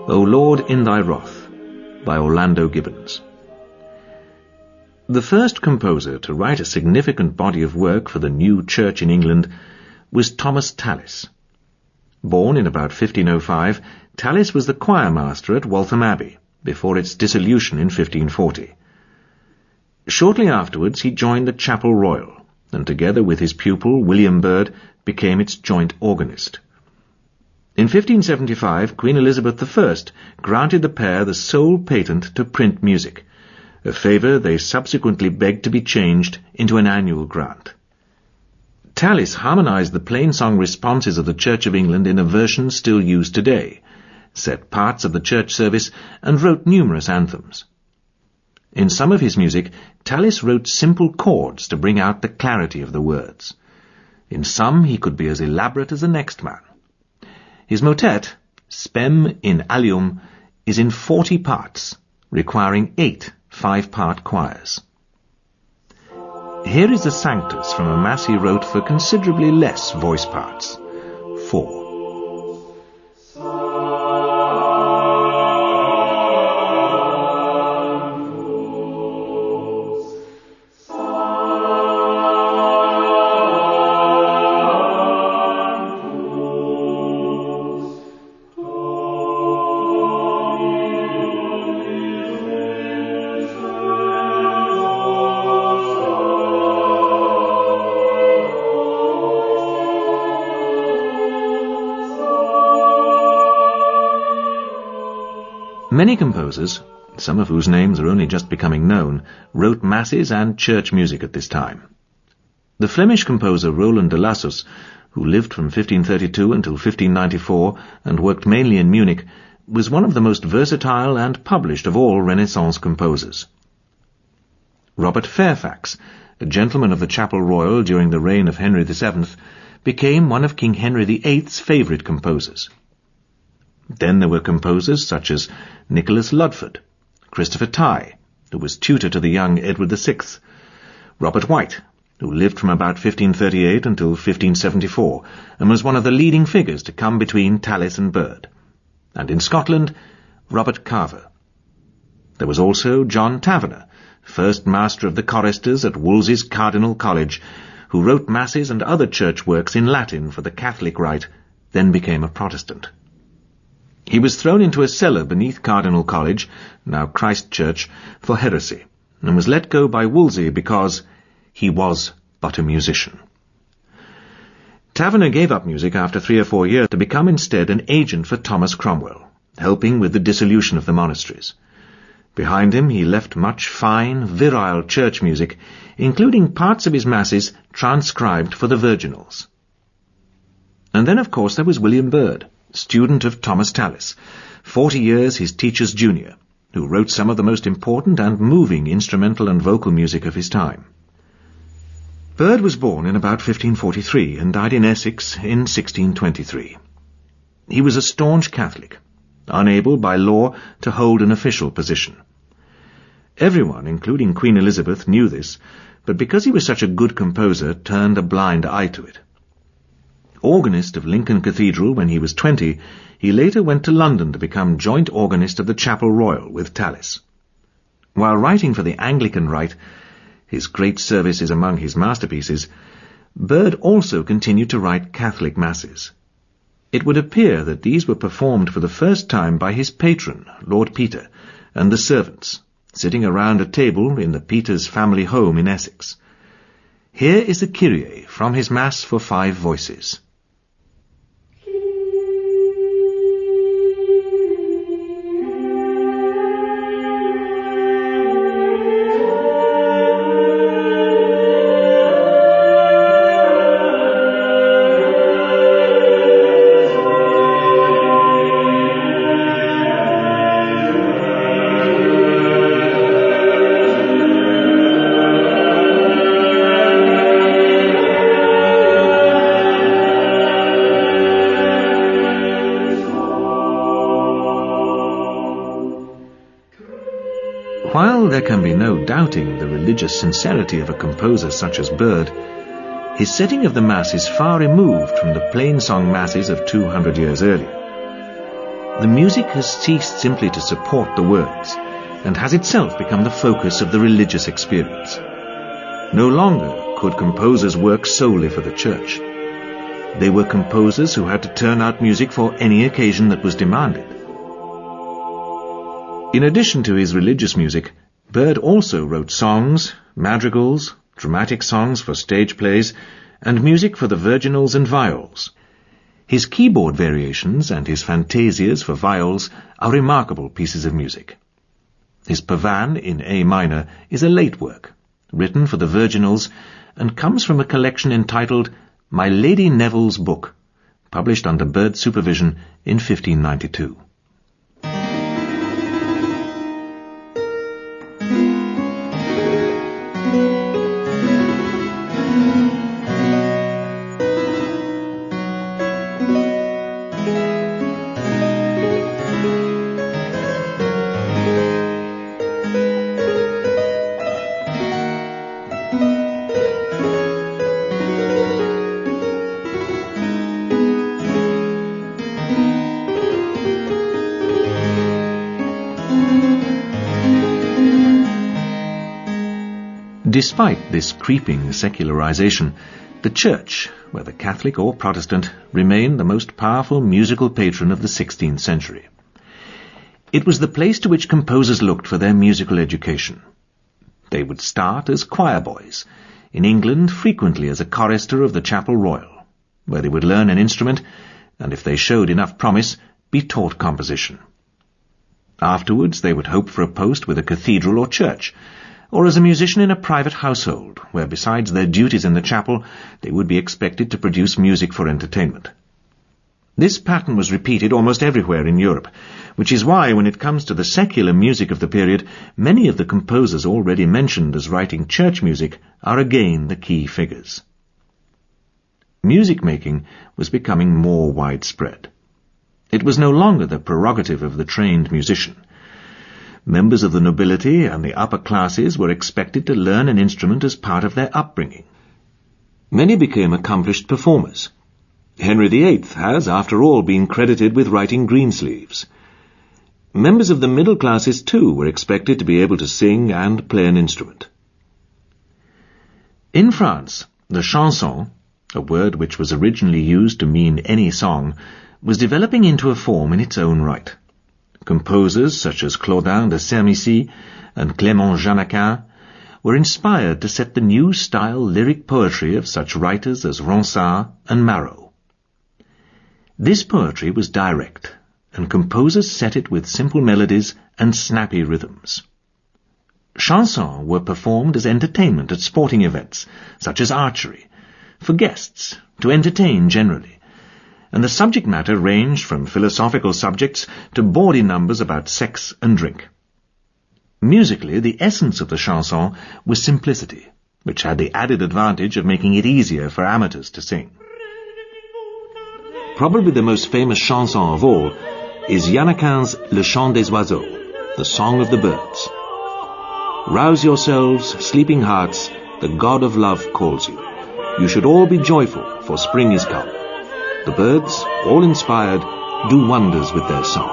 O Lord, in thy wrath, by Orlando Gibbons. The first composer to write a significant body of work for the new church in England was Thomas Tallis. Born in about 1505, Tallis was the choirmaster at Waltham Abbey before its dissolution in 1540. Shortly afterwards he joined the Chapel Royal, and together with his pupil William Byrd became its joint organist. In 1575, Queen Elizabeth I granted the pair the sole patent to print music, a favour they subsequently begged to be changed into an annual grant. Tallis harmonised the plain-song responses of the Church of England in a version still used today, set parts of the church service, and wrote numerous anthems. In some of his music, Tallis wrote simple chords to bring out the clarity of the words. In some he could be as elaborate as the next man. His motet, Spem in Alium, is in 40 parts, requiring 8 5-part choirs. Here is the Sanctus from a mass he wrote for considerably less voice parts, 4. Many composers, some of whose names are only just becoming known, wrote masses and church music at this time. The Flemish composer Roland de Lassus, who lived from 1532 until 1594 and worked mainly in Munich, was one of the most versatile and published of all Renaissance composers. Robert Fairfax, a gentleman of the Chapel Royal during the reign of Henry VII, became one of King Henry VIII's favourite composers. Then there were composers such as Nicholas Ludford, Christopher Tye, who was tutor to the young Edward VI, Robert White, who lived from about 1538 until 1574, and was one of the leading figures to come between Tallis and Byrd, and in Scotland, Robert Carver. There was also John Taverner, first master of the choristers at Wolsey's Cardinal College, who wrote masses and other church works in Latin for the Catholic rite, then became a Protestant. He was thrown into a cellar beneath Cardinal College, now Christ Church, for heresy, and was let go by Wolsey because he was but a musician. Taverner gave up music after 3 or 4 years to become instead an agent for Thomas Cromwell, helping with the dissolution of the monasteries. Behind him he left much fine, virile church music, including parts of his masses transcribed for the virginals. And then, of course, there was William Byrd, student of Thomas Tallis, 40 years his teacher's junior, who wrote some of the most important and moving instrumental and vocal music of his time. Byrd was born in about 1543 and died in Essex in 1623. He was a staunch Catholic, unable by law to hold an official position. Everyone, including Queen Elizabeth, knew this, but because he was such a good composer, turned a blind eye to it. Organist of Lincoln Cathedral when he was 20, he later went to London to become joint organist of the Chapel Royal with Tallis. While writing for the Anglican Rite, his great service is among his masterpieces, Byrd also continued to write Catholic masses. It would appear that these were performed for the first time by his patron, Lord Peter, and the servants, sitting around a table in the Peters family home in Essex. Here is the Kyrie from his Mass for 5 voices. While there can be no doubting the religious sincerity of a composer such as Byrd, his setting of the Mass is far removed from the plain-song masses of 200 years earlier. the music has ceased simply to support the words and has itself become the focus of the religious experience. No longer could composers work solely for the church. They were composers who had to turn out music for any occasion that was demanded. In addition to his religious music, Byrd also wrote songs, madrigals, dramatic songs for stage plays, and music for the virginals and viols. His keyboard variations and his fantasias for viols are remarkable pieces of music. His Pavan in A minor is a late work, written for the virginals, and comes from a collection entitled My Lady Neville's Book, published under Byrd's supervision in 1592. Despite this creeping secularization, the Church, whether Catholic or Protestant, remained the most powerful musical patron of the 16th century. It was the place to which composers looked for their musical education. They would start as choir boys, in England frequently as a chorister of the Chapel Royal, where they would learn an instrument, and if they showed enough promise, be taught composition. Afterwards they would hope for a post with a cathedral or church, or as a musician in a private household, where besides their duties in the chapel, they would be expected to produce music for entertainment. This pattern was repeated almost everywhere in Europe, which is why, when it comes to the secular music of the period, many of the composers already mentioned as writing church music are again the key figures. Music making was becoming more widespread. It was no longer the prerogative of the trained musician. Members of the nobility and the upper classes were expected to learn an instrument as part of their upbringing. Many became accomplished performers. Henry VIII has, after all, been credited with writing Greensleeves. Members of the middle classes, too, were expected to be able to sing and play an instrument. In France, the chanson, a word which was originally used to mean any song, was developing into a form in its own right. Composers such as Claudin de Sermicy and Clément Janaquin were inspired to set the new style lyric poetry of such writers as Ronsard and Marot. This poetry was direct, and composers set it with simple melodies and snappy rhythms. Chansons were performed as entertainment at sporting events, such as archery, for guests, to entertain generally, and the subject matter ranged from philosophical subjects to bawdy numbers about sex and drink. Musically, the essence of the chanson was simplicity, which had the added advantage of making it easier for amateurs to sing. Probably the most famous chanson of all is Janaquin's Le Chant des Oiseaux, the Song of the Birds. Rouse yourselves, sleeping hearts, the God of love calls you. You should all be joyful, for spring is come. The birds, all inspired, do wonders with their song.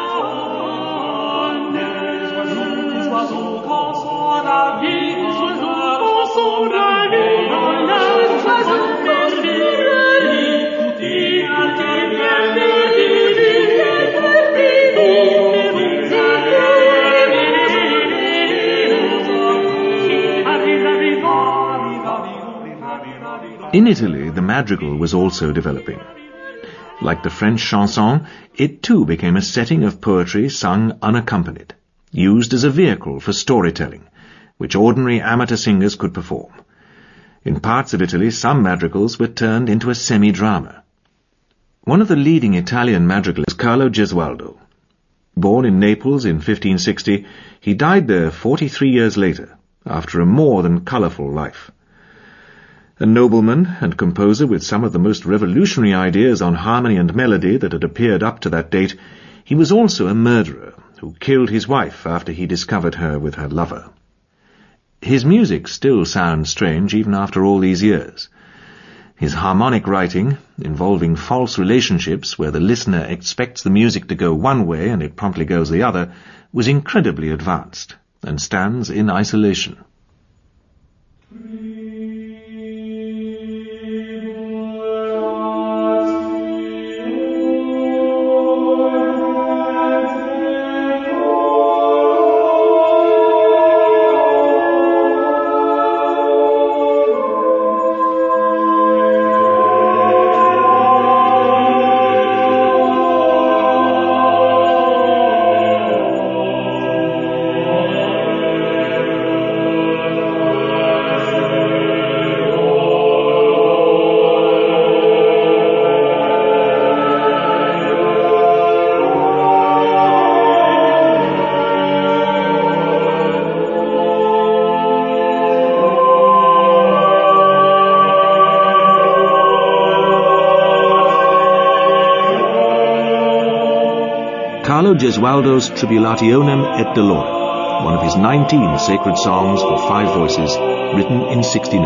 In Italy, the madrigal was also developing. Like the French chanson, it too became a setting of poetry sung unaccompanied, used as a vehicle for storytelling, which ordinary amateur singers could perform. In parts of Italy, some madrigals were turned into a semi-drama. One of the leading Italian madrigalists was Carlo Gesualdo. Born in Naples in 1560, he died there 43 years later, after a more than colourful life. A nobleman and composer with some of the most revolutionary ideas on harmony and melody that had appeared up to that date, he was also a murderer who killed his wife after he discovered her with her lover. His music still sounds strange even after all these years. His harmonic writing, involving false relationships where the listener expects the music to go one way and it promptly goes the other, was incredibly advanced and stands in isolation. Carlo Gesualdo's Tribulationem et Dolorem, one of his 19 sacred songs for 5 voices, written in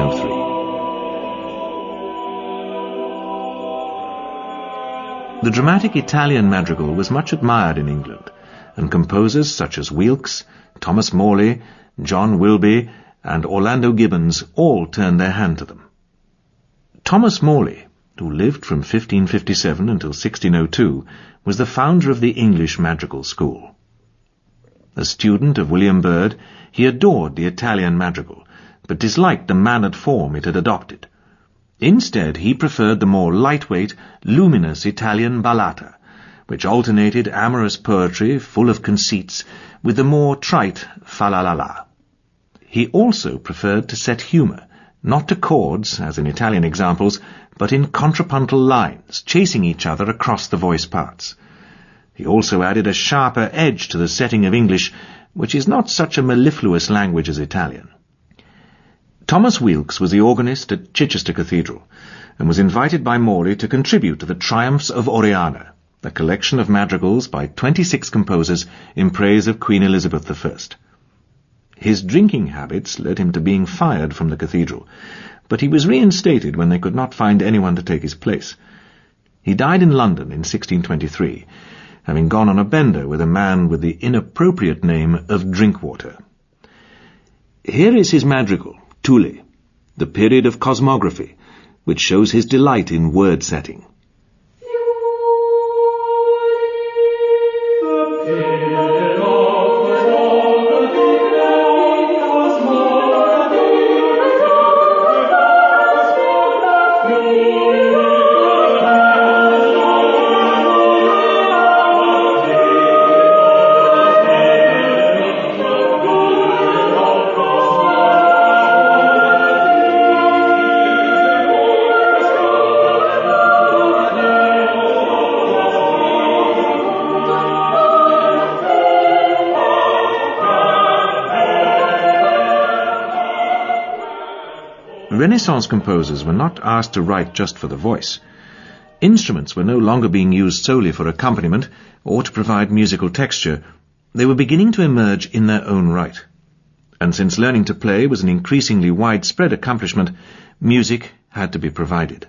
1603. The dramatic Italian madrigal was much admired in England, and composers such as Weelkes, Thomas Morley, John Wilbye, and Orlando Gibbons all turned their hand to them. Thomas Morley, who lived from 1557 until 1602, was the founder of the English madrigal school. A student of William Byrd, he adored the Italian madrigal, but disliked the mannered form it had adopted. Instead, he preferred the more lightweight, luminous Italian ballata, which alternated amorous poetry full of conceits with the more trite fa-la-la-la. He also preferred to set humour, not to chords, as in Italian examples, but in contrapuntal lines, chasing each other across the voice parts. He also added a sharper edge to the setting of English, which is not such a mellifluous language as Italian. Thomas Weelkes was the organist at Chichester Cathedral, and was invited by Morley to contribute to the Triumphs of Oriana, a collection of madrigals by 26 composers in praise of Queen Elizabeth I. His drinking habits led him to being fired from the cathedral, but he was reinstated when they could not find anyone to take his place. He died in London in 1623, having gone on a bender with a man with the inappropriate name of Drinkwater. Here is his madrigal, Thule, the period of cosmography, which shows his delight in word-setting. Renaissance composers were not asked to write just for the voice. Instruments were no longer being used solely for accompaniment or to provide musical texture. They were beginning to emerge in their own right. And since learning to play was an increasingly widespread accomplishment, music had to be provided.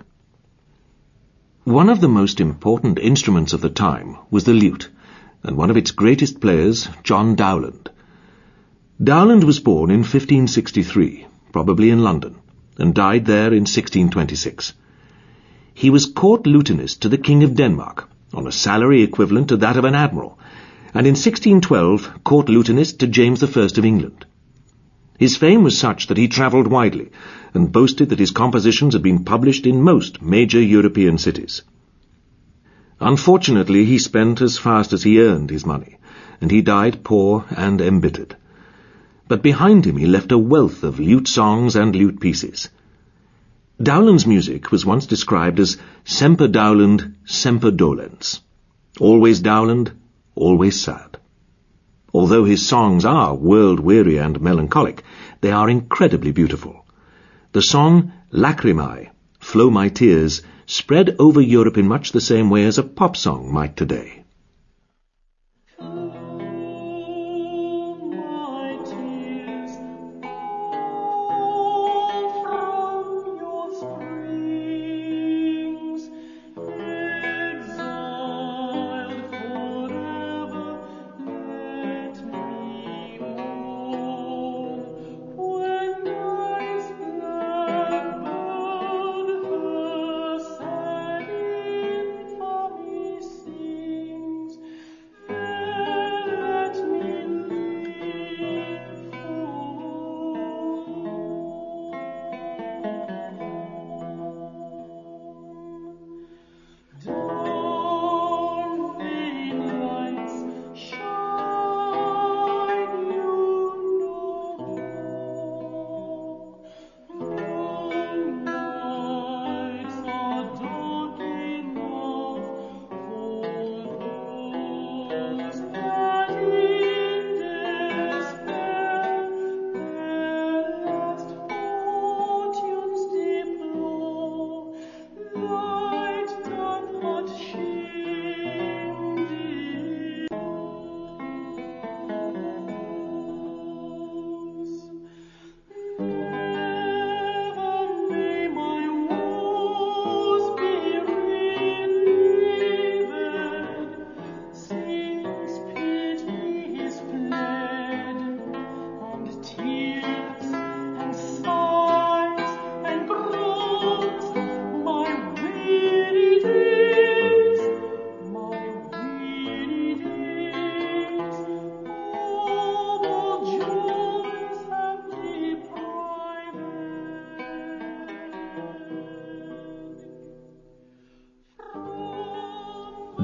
One of the most important instruments of the time was the lute, and one of its greatest players, John Dowland. Dowland was born in 1563, probably in London, and died there in 1626. He was court lutenist to the King of Denmark, on a salary equivalent to that of an admiral, and in 1612 court lutenist to James I of England. His fame was such that he travelled widely, and boasted that his compositions had been published in most major European cities. Unfortunately, he spent as fast as he earned his money, and he died poor and embittered. But behind him he left a wealth of lute songs and lute pieces. Dowland's music was once described as semper Dowland, semper dolens. Always Dowland, always sad. Although his songs are world-weary and melancholic, they are incredibly beautiful. The song Lacrimae, Flow My Tears, spread over Europe in much the same way as a pop song might today.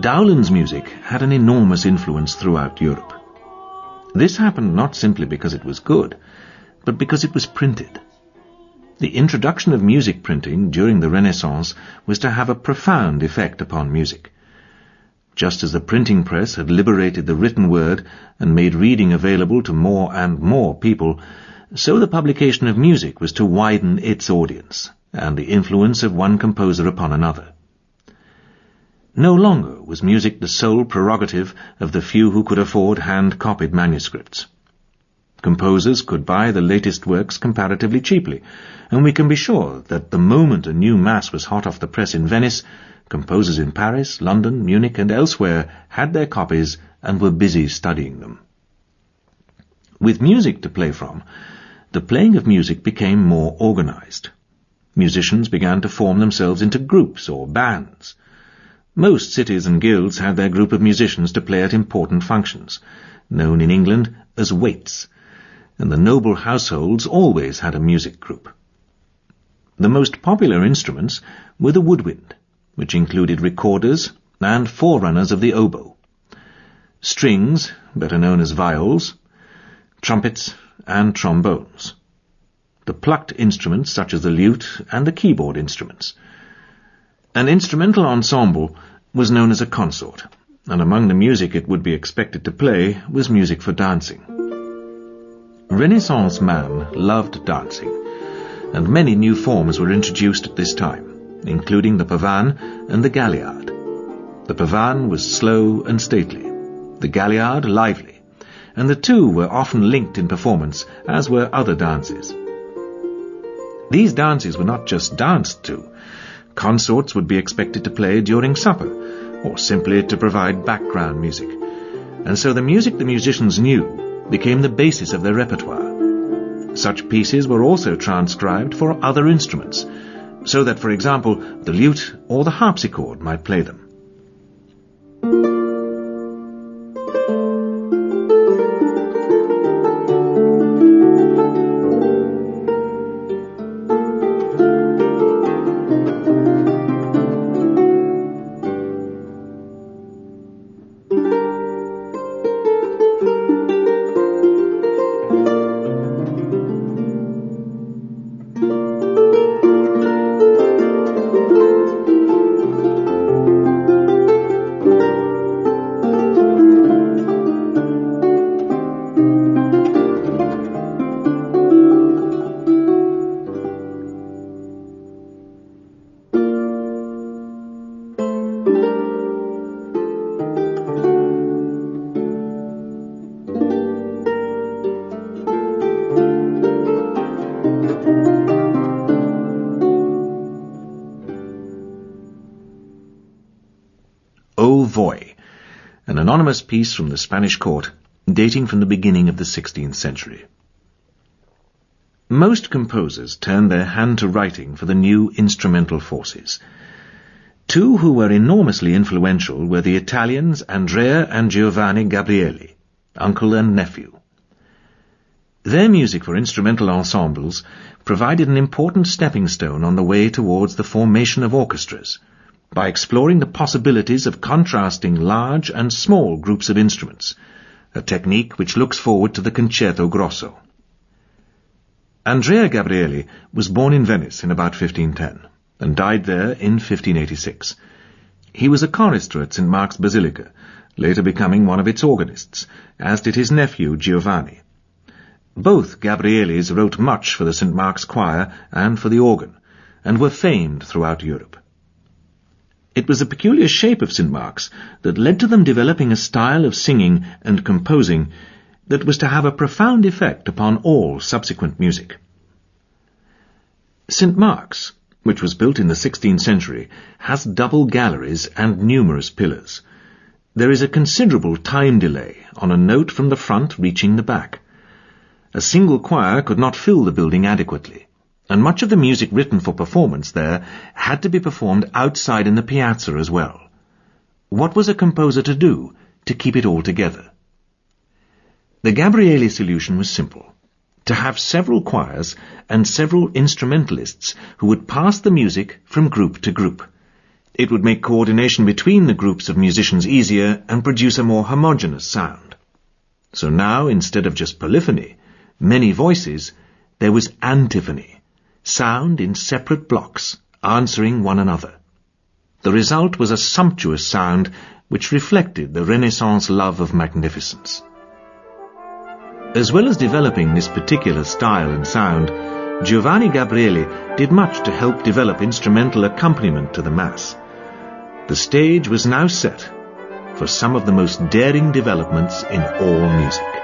Dowland's music had an enormous influence throughout Europe. This happened not simply because it was good, but because it was printed. The introduction of music printing during the Renaissance was to have a profound effect upon music. Just as the printing press had liberated the written word and made reading available to more and more people, so the publication of music was to widen its audience and the influence of one composer upon another. No longer was music the sole prerogative of the few who could afford hand-copied manuscripts. Composers could buy the latest works comparatively cheaply, and we can be sure that the moment a new mass was hot off the press in Venice, composers in Paris, London, Munich, and elsewhere had their copies and were busy studying them. With music to play from, the playing of music became more organized. Musicians began to form themselves into groups or bands. Most cities and guilds had their group of musicians to play at important functions, known in England as waits, and the noble households always had a music group. The most popular instruments were the woodwind, which included recorders and forerunners of the oboe, strings, better known as viols, trumpets, and trombones, the plucked instruments such as the lute and the keyboard instruments. An instrumental ensemble was known as a consort, and among the music it would be expected to play was music for dancing. Renaissance man loved dancing, and many new forms were introduced at this time, including the pavane and the galliard. The pavane was slow and stately, the galliard lively, and the two were often linked in performance, as were other dances. These dances were not just danced to. Consorts would be expected to play during supper, or simply to provide background music, and so the music the musicians knew became the basis of their repertoire. Such pieces were also transcribed for other instruments, so that, for example, the lute or the harpsichord might play them. O Voy, an anonymous piece from the Spanish court dating from the beginning of the 16th century. Most composers turned their hand to writing for the new instrumental forces. Two who were enormously influential were the Italians Andrea and Giovanni Gabrieli, uncle and nephew. Their music for instrumental ensembles provided an important stepping stone on the way towards the formation of orchestras, by exploring the possibilities of contrasting large and small groups of instruments, a technique which looks forward to the concerto grosso. Andrea Gabrieli was born in Venice in about 1510, and died there in 1586. He was a chorister at St. Mark's Basilica, later becoming one of its organists, as did his nephew Giovanni. Both Gabrielis wrote much for the St. Mark's choir and for the organ, and were famed throughout Europe. It was the peculiar shape of St. Mark's that led to them developing a style of singing and composing that was to have a profound effect upon all subsequent music. St. Mark's, which was built in the 16th century, has double galleries and numerous pillars. There is a considerable time delay on a note from the front reaching the back. A single choir could not fill the building adequately, and much of the music written for performance there had to be performed outside in the piazza as well. What was a composer to do to keep it all together? The Gabrieli solution was simple: to have several choirs and several instrumentalists who would pass the music from group to group, It would make coordination between the groups of musicians easier and produce a more homogeneous sound. So now, instead of just polyphony, many voices, there was antiphony, sound in separate blocks, answering one another. The result was a sumptuous sound which reflected the Renaissance love of magnificence. As well as developing this particular style and sound, Giovanni Gabrieli did much to help develop instrumental accompaniment to the Mass. The stage was now set for some of the most daring developments in all music.